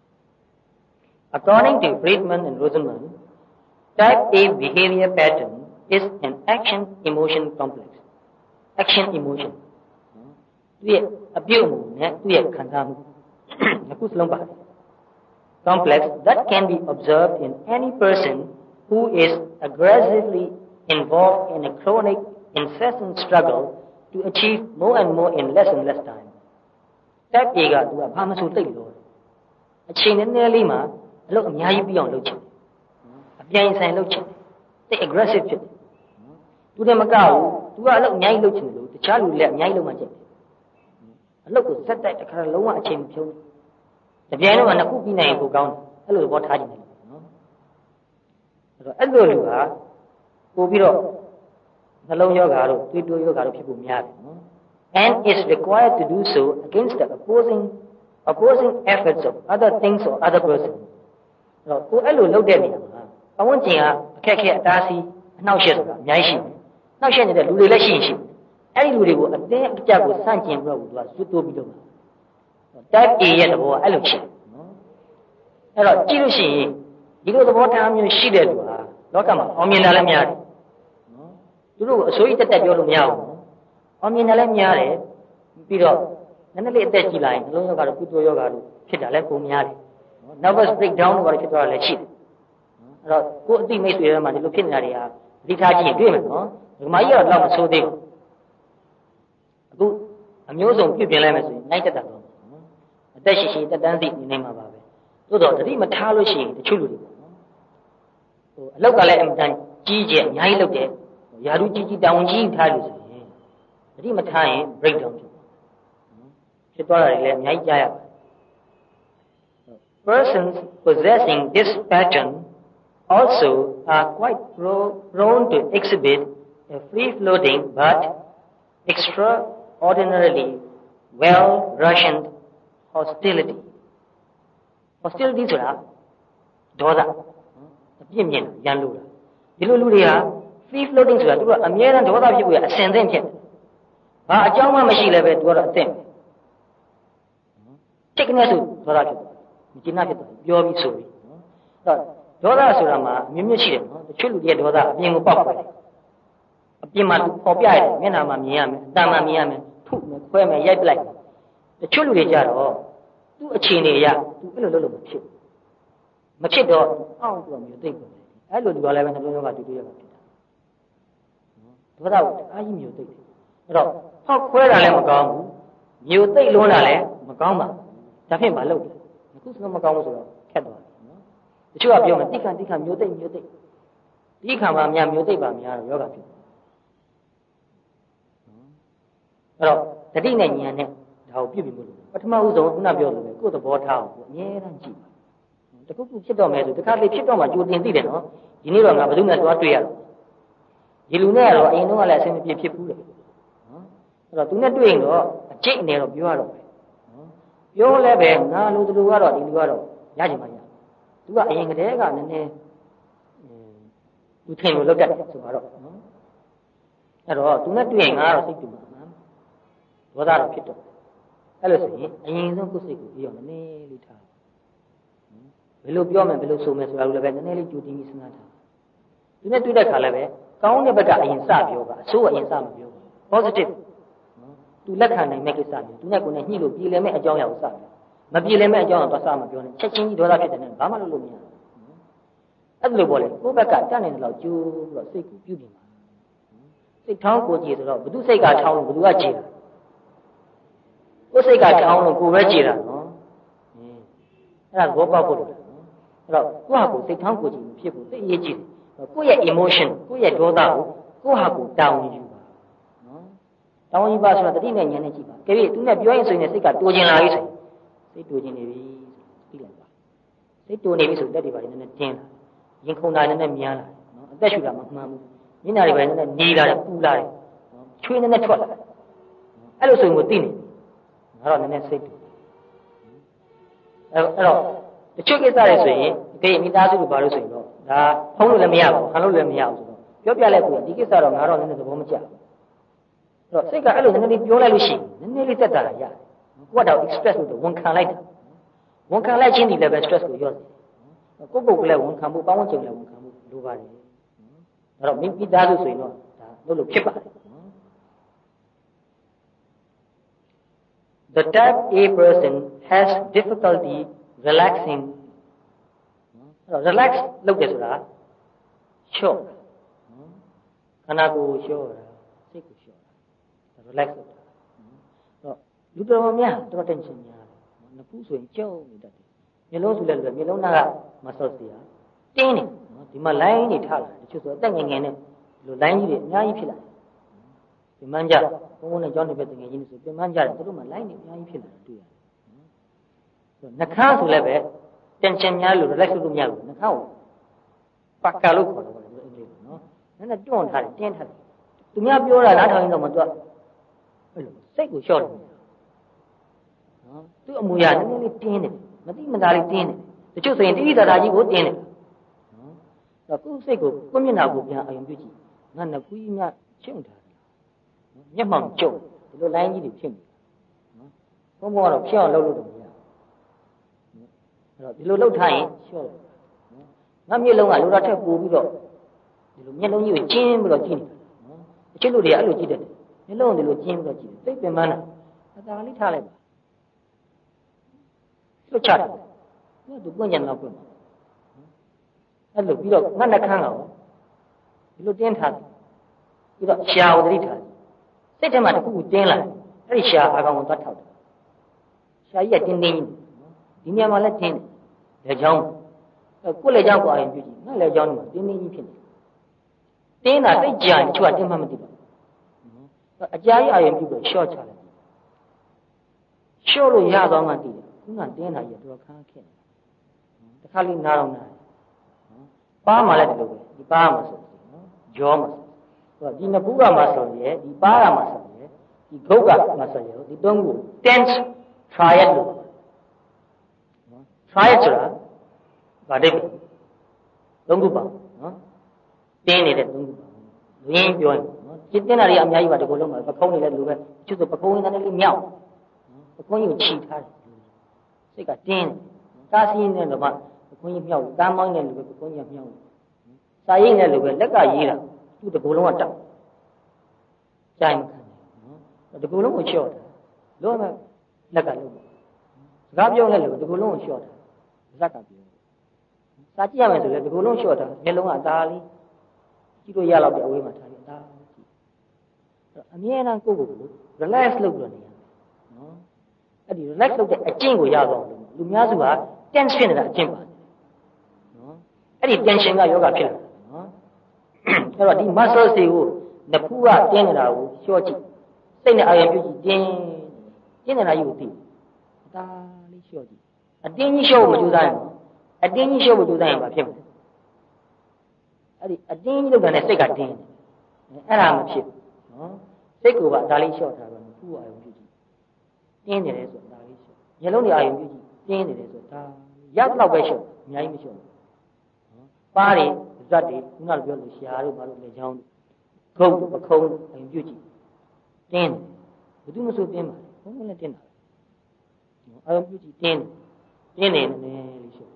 According to Friedman and Rosenman type A behavior pattern is an action emotion complex action emotion သူရဲ့အပြုအမူနဲ့သူရဲ့ခံစားမှုနှစ်ခုစလုံးပါတယ် complex that can be observed in any person who is aggressively involved in a chronic incessant struggle to achieve more and more in less and less time type A ကသူကဘာမှမဆိုသိလို့အချိန်နည်းနည်းလေးမှာအလုပ်အများကြီးပြီးအောင်လုပ်ချင်တယ်အပြိုင်ဆိုင်လုပ်ချင်တယ်သိ aggressive ဖြစ်တယ်သူတည်းမကဘူးသူကအလုပ်အများကြီးလုပ်ချင်တယ်လို့တခြားလူတွေလည်းအများကြီးလုပ်မှကျတယ်အလုပ်ကိုစက်တိုက်တစ်ခါလုံးဝအချိန်မဖြုံးတပြိုင်တော့နှစ်ခုပြီးနိုင်ရင်ကိုကောင်းတယ်အဲ့လိုသဘောထားကြည့်တယ်နော်အဲ့တော့အဲ့လိုလူကပို့ပြီးတော့နှလုံးယောဂါတို့သွေးတိုးယောဂါတို့ဖြစ်ဖို့များတယ်နော် and is required to do so against the opposing efforts of other things or other person အဲ့တော့ကိုအဲ့လိုလုပ်တဲ့နေရာမှာအဝန်းကျင်ကအခက်အခဲအတားဆီးအနှောက်အယှက်ဆိုတာအများကြီးရှိတယ်နှောက်ယှက်နေတဲ့လူတွေလည်းရှိရင်ရှိတယ်အဲ့ဒီလူတွေကိုအတင်းအကျပ်ကိုစန့်ကျင်ပြီးတော့သူကစွတ်တိုးပြီးတော့ type A ရဲ့သဘောကအဲ့လိုဖြစ်နော်အဲ့တော့ကြည့်လို့ရှိရင်ဒီလိုသဘောထားမျိုးရှိတဲ့လူဟာလောကမှာအောင်မြင်တာလည်းများတယ်နော်သူတို့ကိုအစိုးရတက်ပြောလို့မရဘူးနော်အောင်မြင်တာလည်းများတယ်ပြီးတော့နည်းနည်းလေးအသက်ကြီးလာရင်နှလုံးယောဂါတို့ကုသိုလ်ယောဂါတို့ဖြစ်တာလည်းပုံများတယ်နော် nervous breakdown တို့ဘာလို့ဖြစ်သွားတာလဲရှိတယ်အဲ့တော့ကိုယ်အသိမိတ်ဆွေတွေမှာဒီလိုဖြစ်နေတာတွေဟာသတိထားကြည့်ရင်တွေ့မယ်နော်ဒီမှာကြီးတော့မဆိုးသေးဘူးအခုအမျိုးစုံပြပြင်လိုက်မယ်ဆိုရင်နိုင်တက်တာတော့အသက်ရှိရှိတက်တန်းစီနေနေမှာပါပဲသို့တော့တတိမထားလို့ရှိရင်တချို့လူတွေပေါ့နော်ဟိုအလောက်ကလည်းအမှန်တန်ကြီးကျယ်အများကြီးလုပ်တယ်ယာရုကြီးကြီးတောင်ကြီးထားလို့ဆိုရင်တတိမထားရင် break down ဖြစ်သွားတာတွေလည်းအများကြီးကြားရပါတယ် Persons possessing this pattern also are quite prone to exhibit a free-floating but extraordinarily well-rationed hostility ဆိုတာဒေါသအပြစ်မြင်ရန်လို့တာဒီလိုလူတွေဟာ free floating ဆိုတာသူကအမြဲတမ်းဒေါသဖြစ်ကိုအစင်သင့်ဖြစ်တယ်ဘာအကြောင်းမှမရှိလည်းပဲသူကတော့အသင့်စိတ်ကနေဆိုဒေါသဖြစ်တယ်မကျင်နာဖြစ်တယ်ပြောပြီးဆိုပြီးနော်ဒေါသဆိုတာမှာအမြင့်မြင့်ရှိတယ်နော်တချို့လူတွေဒေါသအပြင်ကိုပေါက်သွားတယ်အပြင်မှာပေါ်ပြရတယ်မျက်နှာမှာမြင်ရမယ်အတန်မှာမြင်ရမယ်ထုမယ်ခွဲမယ်ရိုက်ပလိုက်တချို့လူတွေကြတော့သူ့အခြေအနေအရသူအဲ့လိုလုပ်လို့မဖြစ်တော့အောင့်ပြီးမျိုးသိပ်တယ်အဲ့လိုဒီပါလဲပဲနှလုံးရောဂါတူတူရောဂါဖြစ်တာနော်ဒေါသကိုအားကြီးမျိုးသိပ်တယ်အဲ့တော့ဖောက်ခွဲတာလည်းမကောင်းဘူးမျိုးသိပ်လွန်းတာလည်းမကောင်းပါဘူးဒါဖြင့်မလုပ်ဘူးအခုစမကောင်းဘူးဆိုတော့ခက်သွားတယ်နော်တချို့ကပြောမယ်တိခါမျိုးသိပ်ဒီခါမှများမျိုးသိပ်ပါများတော့ယောဂဖြစ်တယ်အဲ့တော့တတိနဲ့ဉာဏ်နဲ့ဒါကိုပြုပြင်ဖို့လိုပထမဦးဆုံးခုနပြောလို့ပဲကိုယ်သဘောထားအောင်အမြဲတမ်းကြည့်ပါတခုခုဖြစ်တော့မယ်ဆိုတခါလေဖြစ်တော့မှကြိုတင်သိတယ်နော်ဒီနေ့တော့ငါဘယ်သူမှသွားတွေ့ရတော့ဒီလူနဲ့ကတော့အရင်တော့လည်းအဆင်မပြေဖြစ်ဘူးလေနော်အဲ့တော့သူနဲ့တွေ့ရင်တော့အကျိတ်အနေတော့ပြောရတော့ပဲနော်ပြောလဲပဲငါလူတို့ကတော့ဒီလူကတော့ရကြမှာရသူကအရင်ကတည်းကနည်းနည်းသူထင်လို့လောက်တတ်တယ်ဆိုတော့နော်အဲ့တော့သူနဲ့တွေ့ရင်ငါကတော့စိတ်တူမှာဒေါသတော့ဖြစ်တော့အဲ့လိုဆိုရင်အရင်ဆုံးကိုယ်စိတ်ကိုပြီးအောင်နည်းနည်းလေးထားဘယ်လိုပြောမယ်ဘယ်လိုဆိုမယ်ဆိုတာကိုလည်းပဲနည်းနည်းလေးကြိုတင်ပြီးစဉ်းစားထားသူနဲ့တွေ့တဲ့ခါလည်းပဲကောင်းတဲ့ဘက်ကအရင်စပြောပါအဆိုးအရင်စမပြောပါ positive နော်သူလက်ခံနိုင်မဲ့ကိစ္စမျိုးသူနဲ့ကိုယ်နဲ့ညှိလို့ပြေလည်မဲ့အကြောင်းအရာကိုစပြောမပြေလည်မဲ့အကြောင်းအရာတော့စမပြောနဲ့ချက်ချင်းကြီးဒေါသဖြစ်တယ်နဲ့ဘာမှလုပ်လို့မရဘူးအဲ့လိုပေါ့လေကိုယ့်ဘက်ကတတ်နိုင်တဲ့လောက်ကြိုးပြီးတော့စိတ်ကိုပြုပြင်ပါစိတ်ထောင်းကိုကြည်ဆိုတော့ဘုသူစိတ်ကထောင်းလို့ဘုသူကကြည်တာကိုယ်စိတ်ကထောင်းလို့ကိုယ်ပဲကြည်တာနော်အဲ့ဒါဘောပေါက်ဖို့လို့အဲ့တော့ကိုယ့်ဟာကိုယ်စိတ်ထောင်းကိုကြည်ဖြစ်ဖို့သိအရေးကြီးတယ်ကိုယ့်ရဲ့ emotion ကိုယ့်ရဲ့ဒေါသကိုကိုယ့်ဟာကိုယ်တောင်းယူပါနော်တောင်းယူပါဆိုတော့တတိနဲ့ဉာဏ်နဲ့ကြည့်ပါကြည့်သူနဲ့ပြောရင်ဆိုရင်စိတ်ကတိုးကျင်လာပြီဆိုစိတ်တိုးကျင်နေပြီသိလိုက်ပါစိတ်တိုးနေပြီဆိုတက်တွေပါနည်းနည်းတင်းလာရင်ခုန်တာနည်းနည်းမြန်းလာနော်အသက်ရှူတာမမှန်ဘူးမျက်နှာတွေပဲနည်းနည်းနေလာတယ်ပူလာတယ်နော်ချွေးနည်းနည်းထွက်လာအဲ့လိုဆိုရင်ကိုသိနေငါတော့နည်းနည်းစိတ်တူအဲ့တော့တချို့ကိစ္စတွေဆိုရင်ဒီမိသားစုတွေဘာလို့ဆိုရင်တော့ဒါဖုံးလို့လည်းမရဘူးခံလို့လည်းမရဘူးဆိုတော့ပြောပြလိုက်ကိုဒီကိစ္စတော့ငါတော့နည်းနည်းသဘောမကျဘူးအဲ့တော့စိတ်ကအဲ့လိုနည်းနည်းလေးပြောလိုက်လို့ရှိရင်နည်းနည်းလေးတက်တာရတယ်ကိုကတော့ express လို့ဝန်ခံလိုက်တာဝန်ခံလိုက်ချင်းဒီလည်းပဲ stress ကိုရော့တယ်ကိုယ့်ကိုယ်ကလည်းဝန်ခံဖို့ပေါင်းဝန်းကျင်လည်းဝန်ခံဖို့လိုပါတယ်အဲ့တော့မိသားစုဆိုရင်တော့ဒါလို့ဖြစ်ပါတယ်The type A person has difficulty relaxing. Relax လုပ်တယ်ဆိုတာလျှော့ခန္ဓာကိုယ်လျှော့တာစိတ်ကိုလျှော့တာ relax လုပ်တာတော့လူတော်များတော် tension များတယ်နှစ်ခုဆိုရင်ကြောက်နေတတ်တယ်မျိုးလုံးဆိုလည်းမျက်လုံးသားကမဆော့စီရတင်းနေနော်ဒီမှာ line တွေထားလာတချို့ဆိုအသက်ငယ်ငယ်နဲ့ဒီလို line ကြီးတွေအများကြီးဖြစ်လာတယ်ပြင်ပန်းကြဘုံဘုံနဲ့ကြောင်းနေပဲတငယ်ချင်းတွေဆိုပြင်ပန်းကြတယ်သူတို့မှ line တွေအများကြီးဖြစ်လာတယ်တွေ့ရတယ်နှခမ်းဆိုလည်းပဲtension များလို့ relax လုပ်လို့မရဘူးနှခမ်းကိုပါကာလို့ခေါ်တယ်ပေါ့လေအင်္ဂလိပ်နော်နည်းနည်းတွန့်ထားတယ်တင်းထားတယ်သူများပြောတာနားထောင်ရင်တော့မတွက်အဲ့လိုစိတ်ကိုလျှော့တယ်နော်သူ့အမူအရာနည်းနည်းလေးတင်းတယ်မတိမသားလေးတင်းတယ်တချို့ဆိုရင်တိတိတသာကြီးကိုတင်းတယ်နော်အဲ့တော့ကိုယ်စိတ်ကိုကိုယ်မျက်နှာကိုပြန်အာရုံပြုကြည့်ငါနှစ်ဖူးကြီးများချုံထားတယ်နော်မျက်မှောင်ကျုပ်ဒီလို line ကြီးတွေဖြစ်နေနော်ဘုံဘုံကတော့ဖြောင်းလောက်လို့တော့မရအဲ့တော့ဒီလိုလှုပ်ထားရင်လျှော့တယ်ငါမျက်လုံးကလိုတာထက်ပိုပြီးတော့ဒီလိုမျက်လုံးကြီးကိုကျင်းပြီးတော့ကြည့်နေတာနော်အချစ်လူတွေကအဲ့လိုကြည့်တယ်မျက်လုံးဒီလိုကျင်းပြီးတော့ကြည့်တယ်သိပင်ပန်းတာအသာလေးထားလိုက်ပါလွတ်ချတယ်သူပွင့်ကြံတော့ပွင့်ပါအဲ့လိုပြီးတော့ငါနှခမ်းကဒီလိုတင်းထားတယ်ပြီးတော့ရှားကိုသတိထားတယ်စိတ်ထဲမှာတစ်ခုခုတင်းလာတယ်အဲ့ဒီရှားအကောင်ကိုသွားထောက်တယ်ရှားကြီးကတင်းတင်းကြီးဒီနေရာမှာလည်းတင်းတယ်လက်ချောင်းကိုယ်လက်ချောင်းကိုအာရုံပြုကြည့်ငါလက်ချောင်းမှာတင်းတင်းကြီးဖြစ်နေတင်းတာတိတ်ကြာတချို့ကတင်းမှမသိဘူးအကြာကြီးအာရုံပြုပြီးရှော့ချတယ်ရှော့လို့ရသွားမှသိတယ်ခုနတင်းတာကြီးတော့ခါခက်တယ်တခါလေးနားတော့နားပါးမှလည်းဒီလိုပဲဒီပါးမှာဆိုနော်ကြောမှာဆိုဒီနှစ်ခုကမှဆိုရဲဒီပါးကမှဆိုရဲဒီဂုတ်ကမှဆိုရဲဒီသုံးခု tense triad လို့နော် triad ဆိုတာဗာဒိတ်သုံးခုပါနော်တင်းနေတဲ့သုံးခုပါလူရင်းပြောရင်နော်ဒီတင်းတာတွေအများကြီးပါဒီကိုလုံးမှာပခုံးနေလည်းလူပဲကျုပ်ဆိုပခုံးနေတယ်လေးမြောက်ပခုံးကြီးကိုခြိထားတယ်စိတ်ကတင်းတားစီးနေတော့မှပခုံးကြီးမြောက်တားမောင်းနေလူပဲပခုံးကြီးမြောက်စာရိတ်နဲ့လူပဲလက်ကရေးတာသူ့တကူလုံးကတောက်ကြိုင်မခံနော်တကူလုံးကိုလျှော့တာလုံးဝလက်ကလုံးစကားပြောလဲလူတကူလုံးကိုလျှော့တာဇက်ကပြောစာကြည့်ရမယ်ဆိုလဲတကူလုံးလျှော့တာမျက်လုံးကအသားလေးကြည့်လို့ရတော့တဲ့အဝေးမှာထားပြီးအသားကြည့်အမြဲတမ်းကိုယ့်ကိုယ်ကို relax လုပ်ပြီးတော့နေရမယ်နော်အဲ့ဒီ relax လုပ်တဲ့အကျင့်ကိုရတော့လူများစုက tense ဖြစ်နေတာအကျင့်ပါနော်အဲ့ဒီ tension ကယောဂဖြစ်လာတယ်နော်အဲ့တော့ဒီ muscle တွေကိုနှစ်ဖူးကတင်းနေတာကိုလျှော့ကြည့်စိတ်နဲ့အာရုံပြုကြည့်တင်းနေတာကြီးကိုသိအသားလေးလျှော့ကြည့်အတင်းကြီးလျှော့ဖို့မကြိုးစားရင်အတင်းကြီးလျှော့ဖို့ကြိုးစားရင်ဘာဖြစ်မလဲအဲ့ဒီအတင်းကြီးလုပ်တာနဲ့စိတ်ကတင်းအဲ့ဒါမဖြစ်နော်စိတ်ကိုကဒါလေးလျှော့ထားတော့ခုအာယုံပြုကြည့်တင်းနေတယ်ဆိုတာဒါလေးလျှော့မျက်လုံးတွေအာယုံပြုကြည့်တင်းနေတယ်ဆိုတာရောက်တော့ပဲလျှော့အများကြီးမလျှော့ဘူးနော်ပါးတွေဇတ်တွေခုနကပြောလို့ရှားတို့ဘာလို့လဲချောင်းခုတ်ပခုံးအာယုံပြုကြည့်တင်းဘယ်သူမှဆိုတင်းပါဘုံလည်းတင်းတာအာယုံပြုကြည့်တင်းနေတယ်လို့လျှော့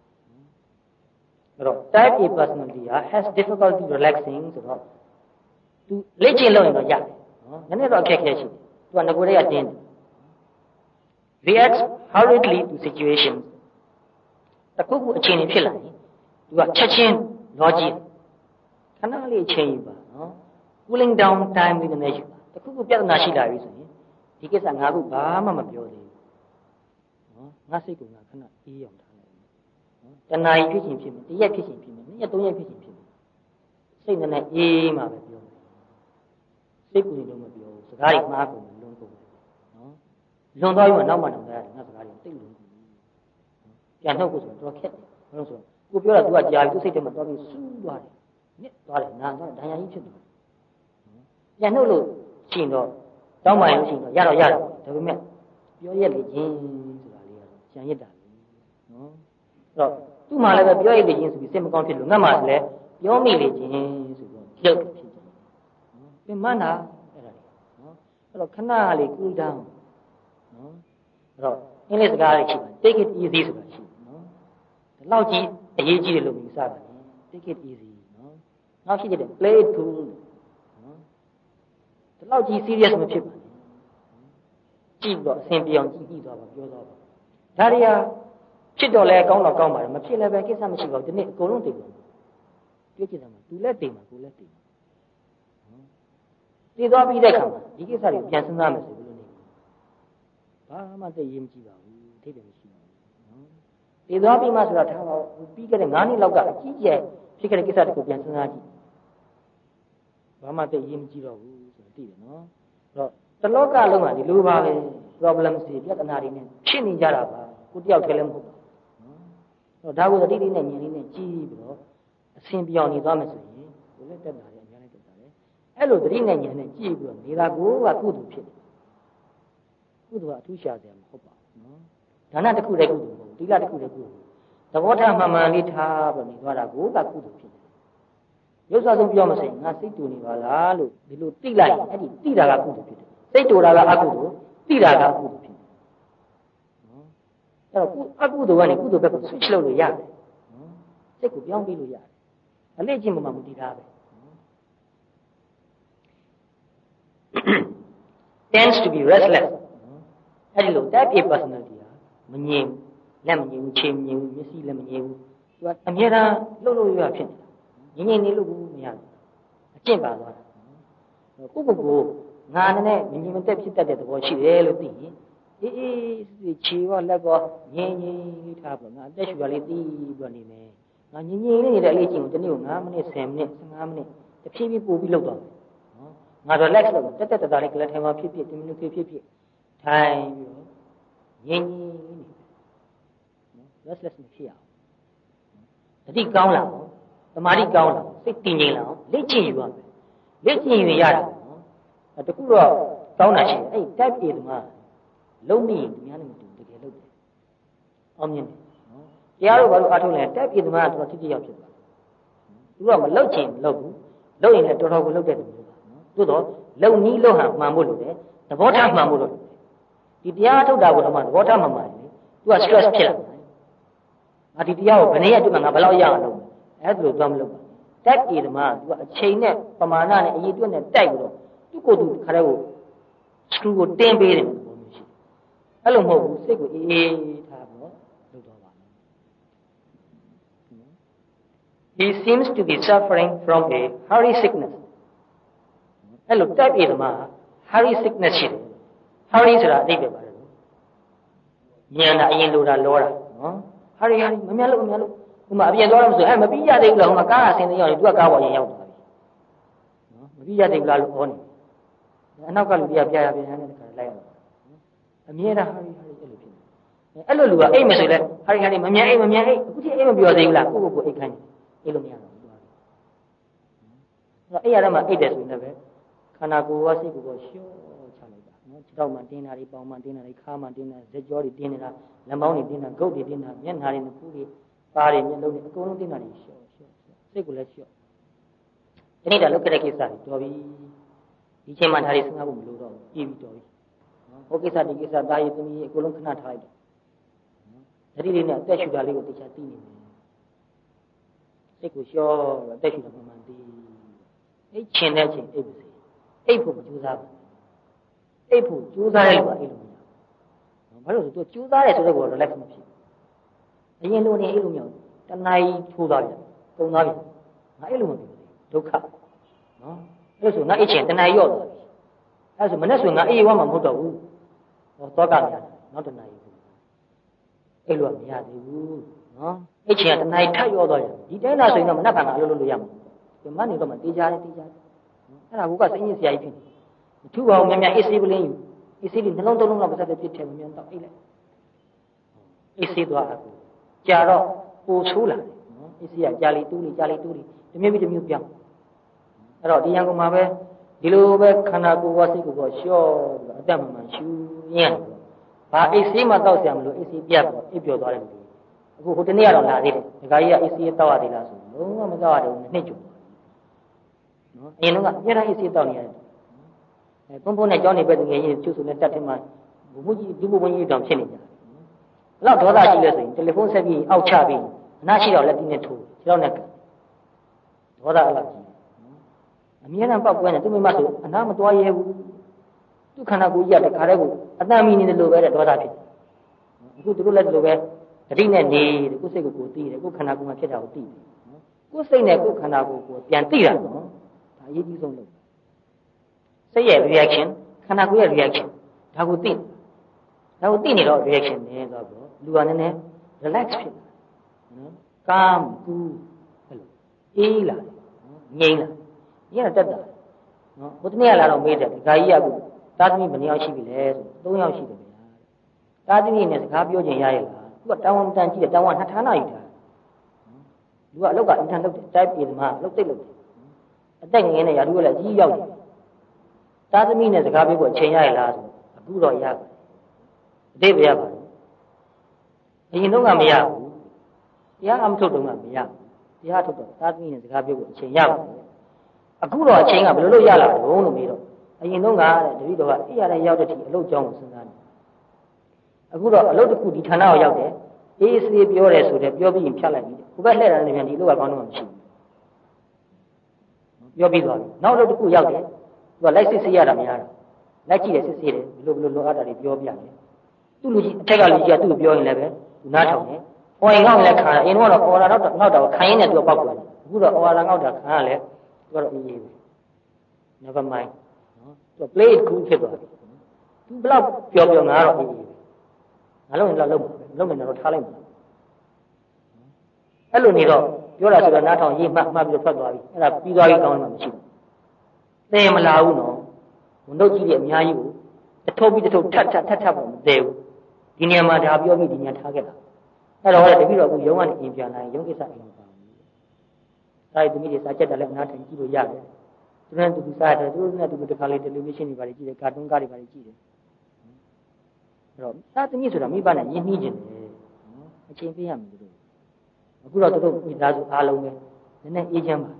အဲ့တော့ type A personality has difficulty relaxing ဆိုတော့သူလက်ကျင့်လို့ရင်တော့ရတယ်နော်နည်းနည်းတော့အခက်အခဲရှိတယ်သူကငကိုယ်တွေကတင်းတယ် reacts hurriedly to situations တခုခုအခြေအနေဖြစ်လာရင်သူကချက်ချင်းလောကြည့်ခဏလေးအချိန်ယူပါနော် cooling down time လေးနည်းနည်းယူပါတခုခုပြဿနာရှိလာပြီဆိုရင်ဒီကိစ္စငါကဘာမှမပြောသေးဘူးနော်ငါစိတ်ကငါခဏအေးအောင်ထားလိုက်နော်တဏှာကြီးဖြစ်ခြင်းဖြစ်မယ်တရက်ဖြစ်ခြင်းဖြစ်မယ်နှစ်ရက်သုံးရက်ဖြစ်ခြင်းဖြစ်မယ်စိတ်နည်းနည်းအေးမှပဲပြောစိတ်ကူနေလို့မပြောဘူးစကားတွေမှားကုန်လွန်ကုန်နော်လွန်သွားပြီးမှနောက်မှနောက်သားရတယ်ငါစကားတွေတိတ်လွန်ကုန်ပြန်နှုတ်ဖို့ဆိုတော့ခက်တယ်ဘာလို့ဆိုတော့ကိုပြောတာ तू ကကြာပြီသူစိတ်ထဲမှာတော့ပြီးစူးသွားတယ်နစ်သွားတယ်နာသွားတယ်ဒဏ်ရာကြီးဖြစ်သွားတယ်ပြန်နှုတ်လို့ရှိရင်တော့တောင်းပန်လို့ရှိရင်တော့ရတော့ရတာဒါပေမဲ့ပြောရက်လေချင်းဆိုတာလေးကတော့ကြံရစ်တာနော်အဲ့တော့သူ့မှာလည်းပဲပြောရက်လေချင်းဆိုပြီးစိတ်မကောင်းဖြစ်လို့ငတ်မှာလည်းပြောမိလေချင်းဆိုပြီးလှုပ်ဖြစ်တယ်နော်ပြန်မှန်းတာအဲ့ဒါလေးနော်အဲ့တော့ခဏလေး cool down နော်အဲ့တော့အင်္ဂလိပ်စကားလေးရှိတယ် take it easy ဆိုတာရှိတယ်နော်ဒီလောက်ကြီးအရေးကြီးတယ်လို့ယူဆတာလေ take it easy နော်နောက်ရှိတယ် play it cool နော်ဒီလောက်ကြီး serious မဖြစ်ပါနဲ့ကြည့်တော့အဆင်ပြေအောင်ကြည့်ကြည့်သွားပါပြောသွားပါဒါရီယာဖြစ်တော့လဲကောင်းတော့ကောင်းပါတယ်မဖြစ်လည်းပဲကိစ္စမရှိပါဘူးဒီနေ့အကုန်လုံးတည်ပါတွေ့ကြည့်တယ်မှာသူလည်းတည်မှာကိုလည်းတည်မှာတည်သွားပြီးတဲ့အခါမှာဒီကိစ္စတွေပြန်စဉ်းစားမယ်ဆိုလို့နေဘာမှသိရင်မကြည့်ပါဘူးထိတ်တယ်မရှိပါဘူးနော်တည်သွားပြီးမှဆိုတာထားပါပြီးခဲ့တဲ့9နှစ်လောက်ကအကြီးကျယ်ဖြစ်ခဲ့တဲ့ကိစ္စတွေကိုပြန်စဉ်းစားကြည့်ဘာမှသိရင်မကြည့်တော့ဘူးဆိုတော့သိတယ်နော်အဲ့တော့တလောကလုံးကဒီလိုပါပဲ problem တွေပြဿနာတွေနဲ့ဖြစ်နေကြတာပါကိုတယောက်တည်းလည်းမဟုတ်ပါဘူးနော်ဒါကိုသတိလေးနဲ့ဉာဏ်လေးနဲ့ကြည့်ပြီးတော့အဆင်ပြောင်းနေသွားမယ်ဆိုရင်ကိုလည်းတက်တာလေအများနဲ့တက်တာလေအဲ့လိုသတိနဲ့ဉာဏ်နဲ့ကြည့်ပြီးတော့နေတာကိုကကုသိုလ်ဖြစ်တယ်ကုသိုလ်ကအထူးရှာစရာမဟုတ်ပါဘူးနော်ဒါနတစ်ခုတည်းကုသိုလ်မဟုတ်ဘူးသီလတစ်ခုတည်းကုသိုလ်သဘောထားမှန်မှန်လေးထားပြီးနေသွားတာကိုကကုသိုလ်ဖြစ်တယ်ရုပ်စွာဆုံးပြောမဆိုင်ငါစိတ်တူနေပါလားလို့ဒီလိုသိလိုက်အဲ့ဒီသိတာကကုသိုလ်ဖြစ်တယ်စိတ်တူတာကအကုသိုလ်သိတာကကုသိုလ်ဖြစ်တယ်နော်အဲ့တော့အကုသိုလ်ကနေကုသိုလ်ဘက်ကို switch လုပ်လို့ရတယ်နော်စိတ်ကိုပြောင်းပြီးလို့ရတယ်အလေးချင်းမှမတည်တာပဲ tends to be restless အဲ့ဒီလို type A personality ဟာမငြိမ်လက်မငြိမ်ဘူးခြေမငြိမ်ဘူးမျက်စိလည်းမငြိမ်ဘူးသူကအမြဲတမ်းလှုပ်လို့ရဖြစ်နေတာငြိမ်ငြိမ်နေလို့ဘူးမရဘူးအကျင့်ပါသွားတာကိုကိုငါနဲ့မငြိမ်မသက်ဖြစ်တတ်တဲ့သဘောရှိတယ်လို့သိရင်အေးခြေရောလက်ရောငြိမ်ငြိမ်လေးထားပြီးငါအသက်ရှူရလေးတီးပြီးတော့နေမယ်ငါငြိမ်ငြိမ်လေးနေတဲ့အလေးချင်းကိုတစ်နေ့ကို9မိနစ်10မိနစ်15မိနစ်တဖြည်းဖြည်းပို့ပြီးလုပ်တော့မယ်နော်ငါ relax လုပ်တက်တက်တသားလေးကလေးထိုင်မှဖြစ်ဖြစ်10မိနစ်ဖြစ်ဖြစ်ထိုင်ပြီးတော့ငြိမ်ငြိမ်လေးနေနော် restless မဖြစ်အောင်တတိကောင်းလာအောင်သမာဓိကောင်းလာအောင်စိတ်တည်ငြိမ်လာအောင်လက်ကျင့်ယူရမယ်လက်ကျင့်ယူရတာနော်တခုတော့ကောင်းတာရှိတယ်အဲ့ type A တမှာလုံးမိရင်သူများလည်းမတူတကယ်လုပ်တယ်အောင်မြင်တယ်နော်တရားတို့ဘာလို့အားထုတ်လဲ type A တမှာတော့တိတိယောက်ဖြစ်သွားတယ်သူကမလုပ်ချင်မလုပ်ဘူးလုပ်ရင်လည်းတော်တော်ကိုလုပ်တဲ့လူမျိုးပါနော်သို့တော့လုံနီးလုံဟန်မှန်ဖို့လိုတယ်သဘောထားမှန်ဖို့လိုတယ်ဒီတရားထုတ်တာကိုတော့မှသဘောထားမှန်မှန်လေသူက stress ဖြစ်လာတယ်ဒီတရားကိုဘယ်နည်းအတွက်မှငါဘယ်လောက်ရအောင်လုပ်အဲ့ဒါလိုတော့မလုပ်ပါတိုက်ကြည့်တယ်မှာသူကအချိန်နဲ့ပမာဏနဲ့အရေးတွက်နဲ့တိုက်ပြီးတော့သူ့ကိုယ်သူခါတဲ့ကိုစကရူကိုတင်းပေးတယ်ပုံမျိုးရှိအဲ့လိုမဟုတ်ဘူးစိတ်ကိုအေးအေးထားပြီးတော့လုပ်တော့ပါမယ် He seems to be suffering from a hurry sickness အဲ့လိုတိုက်ကြည့်တယ်မှာ hurry sickness ရှိတယ် hurry ဆိုတာအဓိပ္ပာယ်ပါတယ်မြန်တာအရင်လိုတာလောတာနော်ဟာရီမမြတ်လို့ဟိုမှာအပြင်သွားတော့ဆိုမပြီးရသေးဘူးလားဟိုမှာကားကဆင်းနေရောက်ရင်သူကကားပေါ်ရင်ရောက်သွားပြီနော်မပြီးရသေးဘူးလားလို့ဟောနေအနောက်ကလူပြပြရပြန်တဲ့ခါလိုက်ရတော့အမြဲတမ်းဟာရီအဲ့လိုဖြစ်နေအဲ့လိုလူကအိတ်မဆိုလဲဟာရီမမြတ်အိတ်အခုထိအိတ်မပြောသေးဘူးလားကိုအိတ်ခိုင်းအိတ်လို့မရတော့ဘူးအဲ့ရတော့မှအိတ်တယ်ဆိုရင်လည်းခန္ဓာကိုယ်ကစိတ်ကိုယ်ရှော့ချလိုက်တာနော်ခြေထောက်မှတင်းတာတွေပေါင်မှတင်းတာတွေခါမှတင်းတာဇက်ကြောတွေတင်းနေတာလက်မောင်းတွေတင်းတာဂုတ်တွေတင်းတာမျက်နှာတွေနှာခေါင်းတွေပါးတွေမျက်လုံးတွေအကုန်လုံးတင်းတာတွေရှော့စိတ်ကိုလည်းရှော့ဒီနေ့တော့လုတ်ခဲ့တဲ့ကိစ္စတွေတော်ပြီဒီချိန်မှဒါတွေစဉ်းစားဖို့မလိုတော့ဘူးပြီးပြီတော်ပြီနော်ဟိုကိစ္စဒီကိစ္စဒါရည်သမီးအကုန်လုံးခဏထားလိုက်တော့သတိလေးနဲ့အသက်ရှူတာလေးကိုတရားသိနေတယ်စိတ်ကိုလျှော့အသက်ရှူတာမှန်သိအိတ်ချင်တဲ့အချိန်အိတ်ပါစေအိတ်ဖို့ကြိုးစားပါအိတ်ဖို့ကြိုးစားလိုက်ပါအိတ်လို့မရဘူးဘာလို့လဲဆိုတော့ကြိုးစားတယ်ဆိုတော့ relax မဖြစ်အရင်လိုနေအိတ်လို့မရဘူးတဏှာကြီးထိုးသွားပြန်ကုန်သွားပြန်ငါအိတ်လို့မဖြစ်ဘူးဒုက္ခနော်အဲ့ဆိုငါအိတ်ချင်တဏှာရော့သွားပြီအဲ့ဆိုမနဲ့ဆိုငါအေးဝမ်းမှာမဟုတ်တော့ဘူးဟောသောကမြတ်နောက်တဏှာကြီးအိတ်လို့မရသေးဘူးနော်အိတ်ချင်တဏှာကြီးထပ်ရော့သွားပြန်ဒီတိုင်းသာဆိုရင်တော့မနဲ့ကငါအလုပ်လုပ်လို့ရမှာဒီမနေတော့မှတေးကြတယ်အဲ့ဒါကစိတ်ညစ်စရာကြီးဖြစ်နေထူပါအောင်များများအေးဆေးပလင်းယူအေးဆေးလေးနှလုံးသုံးလုံးလောက်ပါစတဲ့ပြစ်ထဲမမြန်တော့အိတ်လိုက်အေးဆေးသွားတာကြာတော့ပိုဆိုးလာတယ်နော်အေးဆေးကကြာလီတူးလီတမျိုးပြီးတမျိုးပြောင်းအဲ့တော့ဒီရန်ကုန်မှာပဲဒီလိုပဲခန္ဓာကိုယ်ကစိတ်ကိုယ်ရှော့ပြီးအတက်မှန်ရှူရင်းဘာအေးဆေးမှတောက်ဆရာမလို့အေးဆေးပြတ်အိပ်ပျော်သွားတယ်အခုဟိုတနေ့ကတော့လာသေးတယ်ဒကာကြီးကအေးဆေးတောက်ရသေးလားဆိုလုံးဝမတောက်ရဘူးနှစ်ကျုံနော်အရင်တော့အများအားအေးဆေးတောက်နေရတယ်ပုံပုံနဲ့ကြောင်းနေပဲတကယ်ကြီးကျုပ်ဆိုနဲ့တက်တယ်မှာဘုံကြီးဒီဘုံကြီးတောင်ဖြစ်နေကြတယ်ဘလောက်ဒေါသရှိလဲဆိုရင်တယ်လီဖုန်းဆက်ပြီးအောက်ချပြီးအနားရှိတော့လက်တီးနဲ့ထိုးခြေတော့နဲ့ဒေါသအလောက်ကြီးအမြဲတမ်းပောက်ကွဲနေသူမိမဆိုအနားမသွားရဲဘူးသူခန္ဓာကိုယ်ကြီးကတခါတည်းကိုအတန်မီနေတယ်လို့ပဲတဲ့ဒေါသဖြစ်အခုသူတို့လည်းဒီလိုပဲတတိနဲ့နေတယ်ကိုယ်စိတ်ကိုကိုယ်သိတယ်ကိုယ်ခန္ဓာကိုယ်မှာဖြစ်တာကိုသိတယ်ကိုယ်စိတ်နဲ့ကိုယ်ခန္ဓာကိုယ်ကိုပြန်သိတာနော်ဒါအရေးကြီးဆုံးလို့စိတ်ရဲ့ reaction ခန္ဓာကိုယ်ရဲ့ reaction ဒါကိုသိနေတော့ reaction နဲ့ဆိုတော့လူကနည်းနည်း relax ဖြစ်နော်ကားကူးဟဲ့လို့အေးလာငြိမ်းလာညက်တက်တာနော်ဘုဒ္ဓမြတ်လာတော့မေးတယ်ဒီဂါကြီးကအခုတာသမီဘယ်နှယောက်ရှိပြီလဲဆို3ယောက်ရှိတယ်ဗျာတာသမီနဲ့စကားပြောခြင်းရရဲ့လားသူကတောင်းဝန်တန်ကြည့်တယ်တောင်းဝန်2ဌာနယူတာလူကအလောက်က intern လုပ်တယ်တိုက်ပြည်သမားလုပ်သိလုပ်တယ်အသက်ငယ်နဲ့ရာထူးကလည်းကြီးရောက်တယ်တာသမီနဲ့စကားပြောဖို့အချိန်ရရဲ့လားဆိုအခုတော့ရပါတယ်အတိတ်မရပါဘူးအရင်တော့ကမရဘူးတရားအမထုတ်တော့ကမရဘူးတရားထုတ်တော့တာသမီနဲ့စကားပြောဖို့အချိန်ရပါတယ်အခုတော့အချိန်ကဘယ်လိုလုပ်ရလာတော့လို့မေးတော့အရင်တော့ကတဲ့တတိတော်ကအိရတဲ့ရောက်တဲ့ထိအလုပ်ကြောင်းကိုစဉ်းစားနေအခုတော့အလုပ်တစ်ခုဒီဌာနကိုရောက်တယ်အေးဆေးပြောတယ်ဆိုတဲ့ပြောပြီးရင်ဖြတ်လိုက်ပြီဟိုဘက်လှည့်တာလည်းပြန်ဒီလောက်ကကောင်းတော့မရှိဘူးပြောပြီးသွားပြီနောက်အလုပ်တစ်ခုရောက်တယ်သူကလိုက်စစ်ဆေးရတာများတာလိုက်ကြည့်တယ်စစ်ဆေးတယ်ဘယ်လိုအပ်တာတွေပြောပြတယ်သူ့လူကြီးအထက်ကလူကြီးကသူ့ကိုပြောရင်လည်းပဲသူနားထောင်တယ်။အော်ရင်ငေါ့လည်းခံရ။အရင်ကတော့အော်လာတော့ငေါ့တော့ခံရင်းနဲ့သူကပောက်သွားတယ်။အခုတော့အော်လာငေါ့တာခံရလဲသူကတော့အေးအေးပဲ။ Never mind နော်။သူ play it cool ဖြစ်သွားတယ်။သူဘလောက်ပြောငါတော့အေးအေးပဲ။ငါလုံးရင်တော့လုံးမယ်တော့ထားလိုက်မှာ။အဲ့လိုနေတော့ပြောတာဆိုတော့နားထောင်ရေးမှတ်ပြီးတော့ထွက်သွားပြီ။အဲ့ဒါပြီးသွားပြီကောင်းမှမရှိဘူး။သိမလားဘူးနော်။ဝန်တို့ကြီးတွေအများကြီးကိုတထုပ်ပြီးတထုပ်ထပ်မသေးဘူးဒီနေရာမှာဒါပြောပြီးဒီနေရာထားခဲ့တာအဲ့တော့တပည့်တော်ကရုံးကနေပြင်ပြန်လာရင်ရုံးကိစ္စအိမ်မပါဘူးဒါရီသမီးတွေစာချက်တယ်လည်းအနားထိုင်ကြည့်လို့ရတယ်သူတို့နဲ့တူစားတယ်သူတို့နဲ့တူတခါလေတယ်လီဗီရှင်းတွေပါကြည့်တယ်ကာတွန်းကားတွေပါကြည့်တယ်အဲ့တော့သာသမီးဆိုတာမိဘနဲ့ယဉ်နှီးခြင်းတယ်နော်အချိန်ပေးရမယ်သူတို့အခုတော့သူတို့မိသားစုအားလုံးပဲနည်းနည်းအေးချမ်းပါ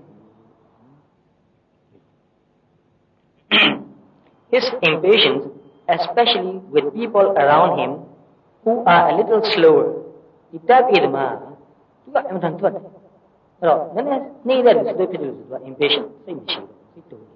His impatience, especially with people around him who are a little slower. ဒီတပ်ပြည်သမားသူကအမှန်တန်ထွက်တယ်အဲ့တော့နည်းနည်းနှိမ့်တဲ့လူတွေဖြစ်တယ်ဆိုတော့ impatient စိတ်မရှိဘူးစိတ်တူတယ်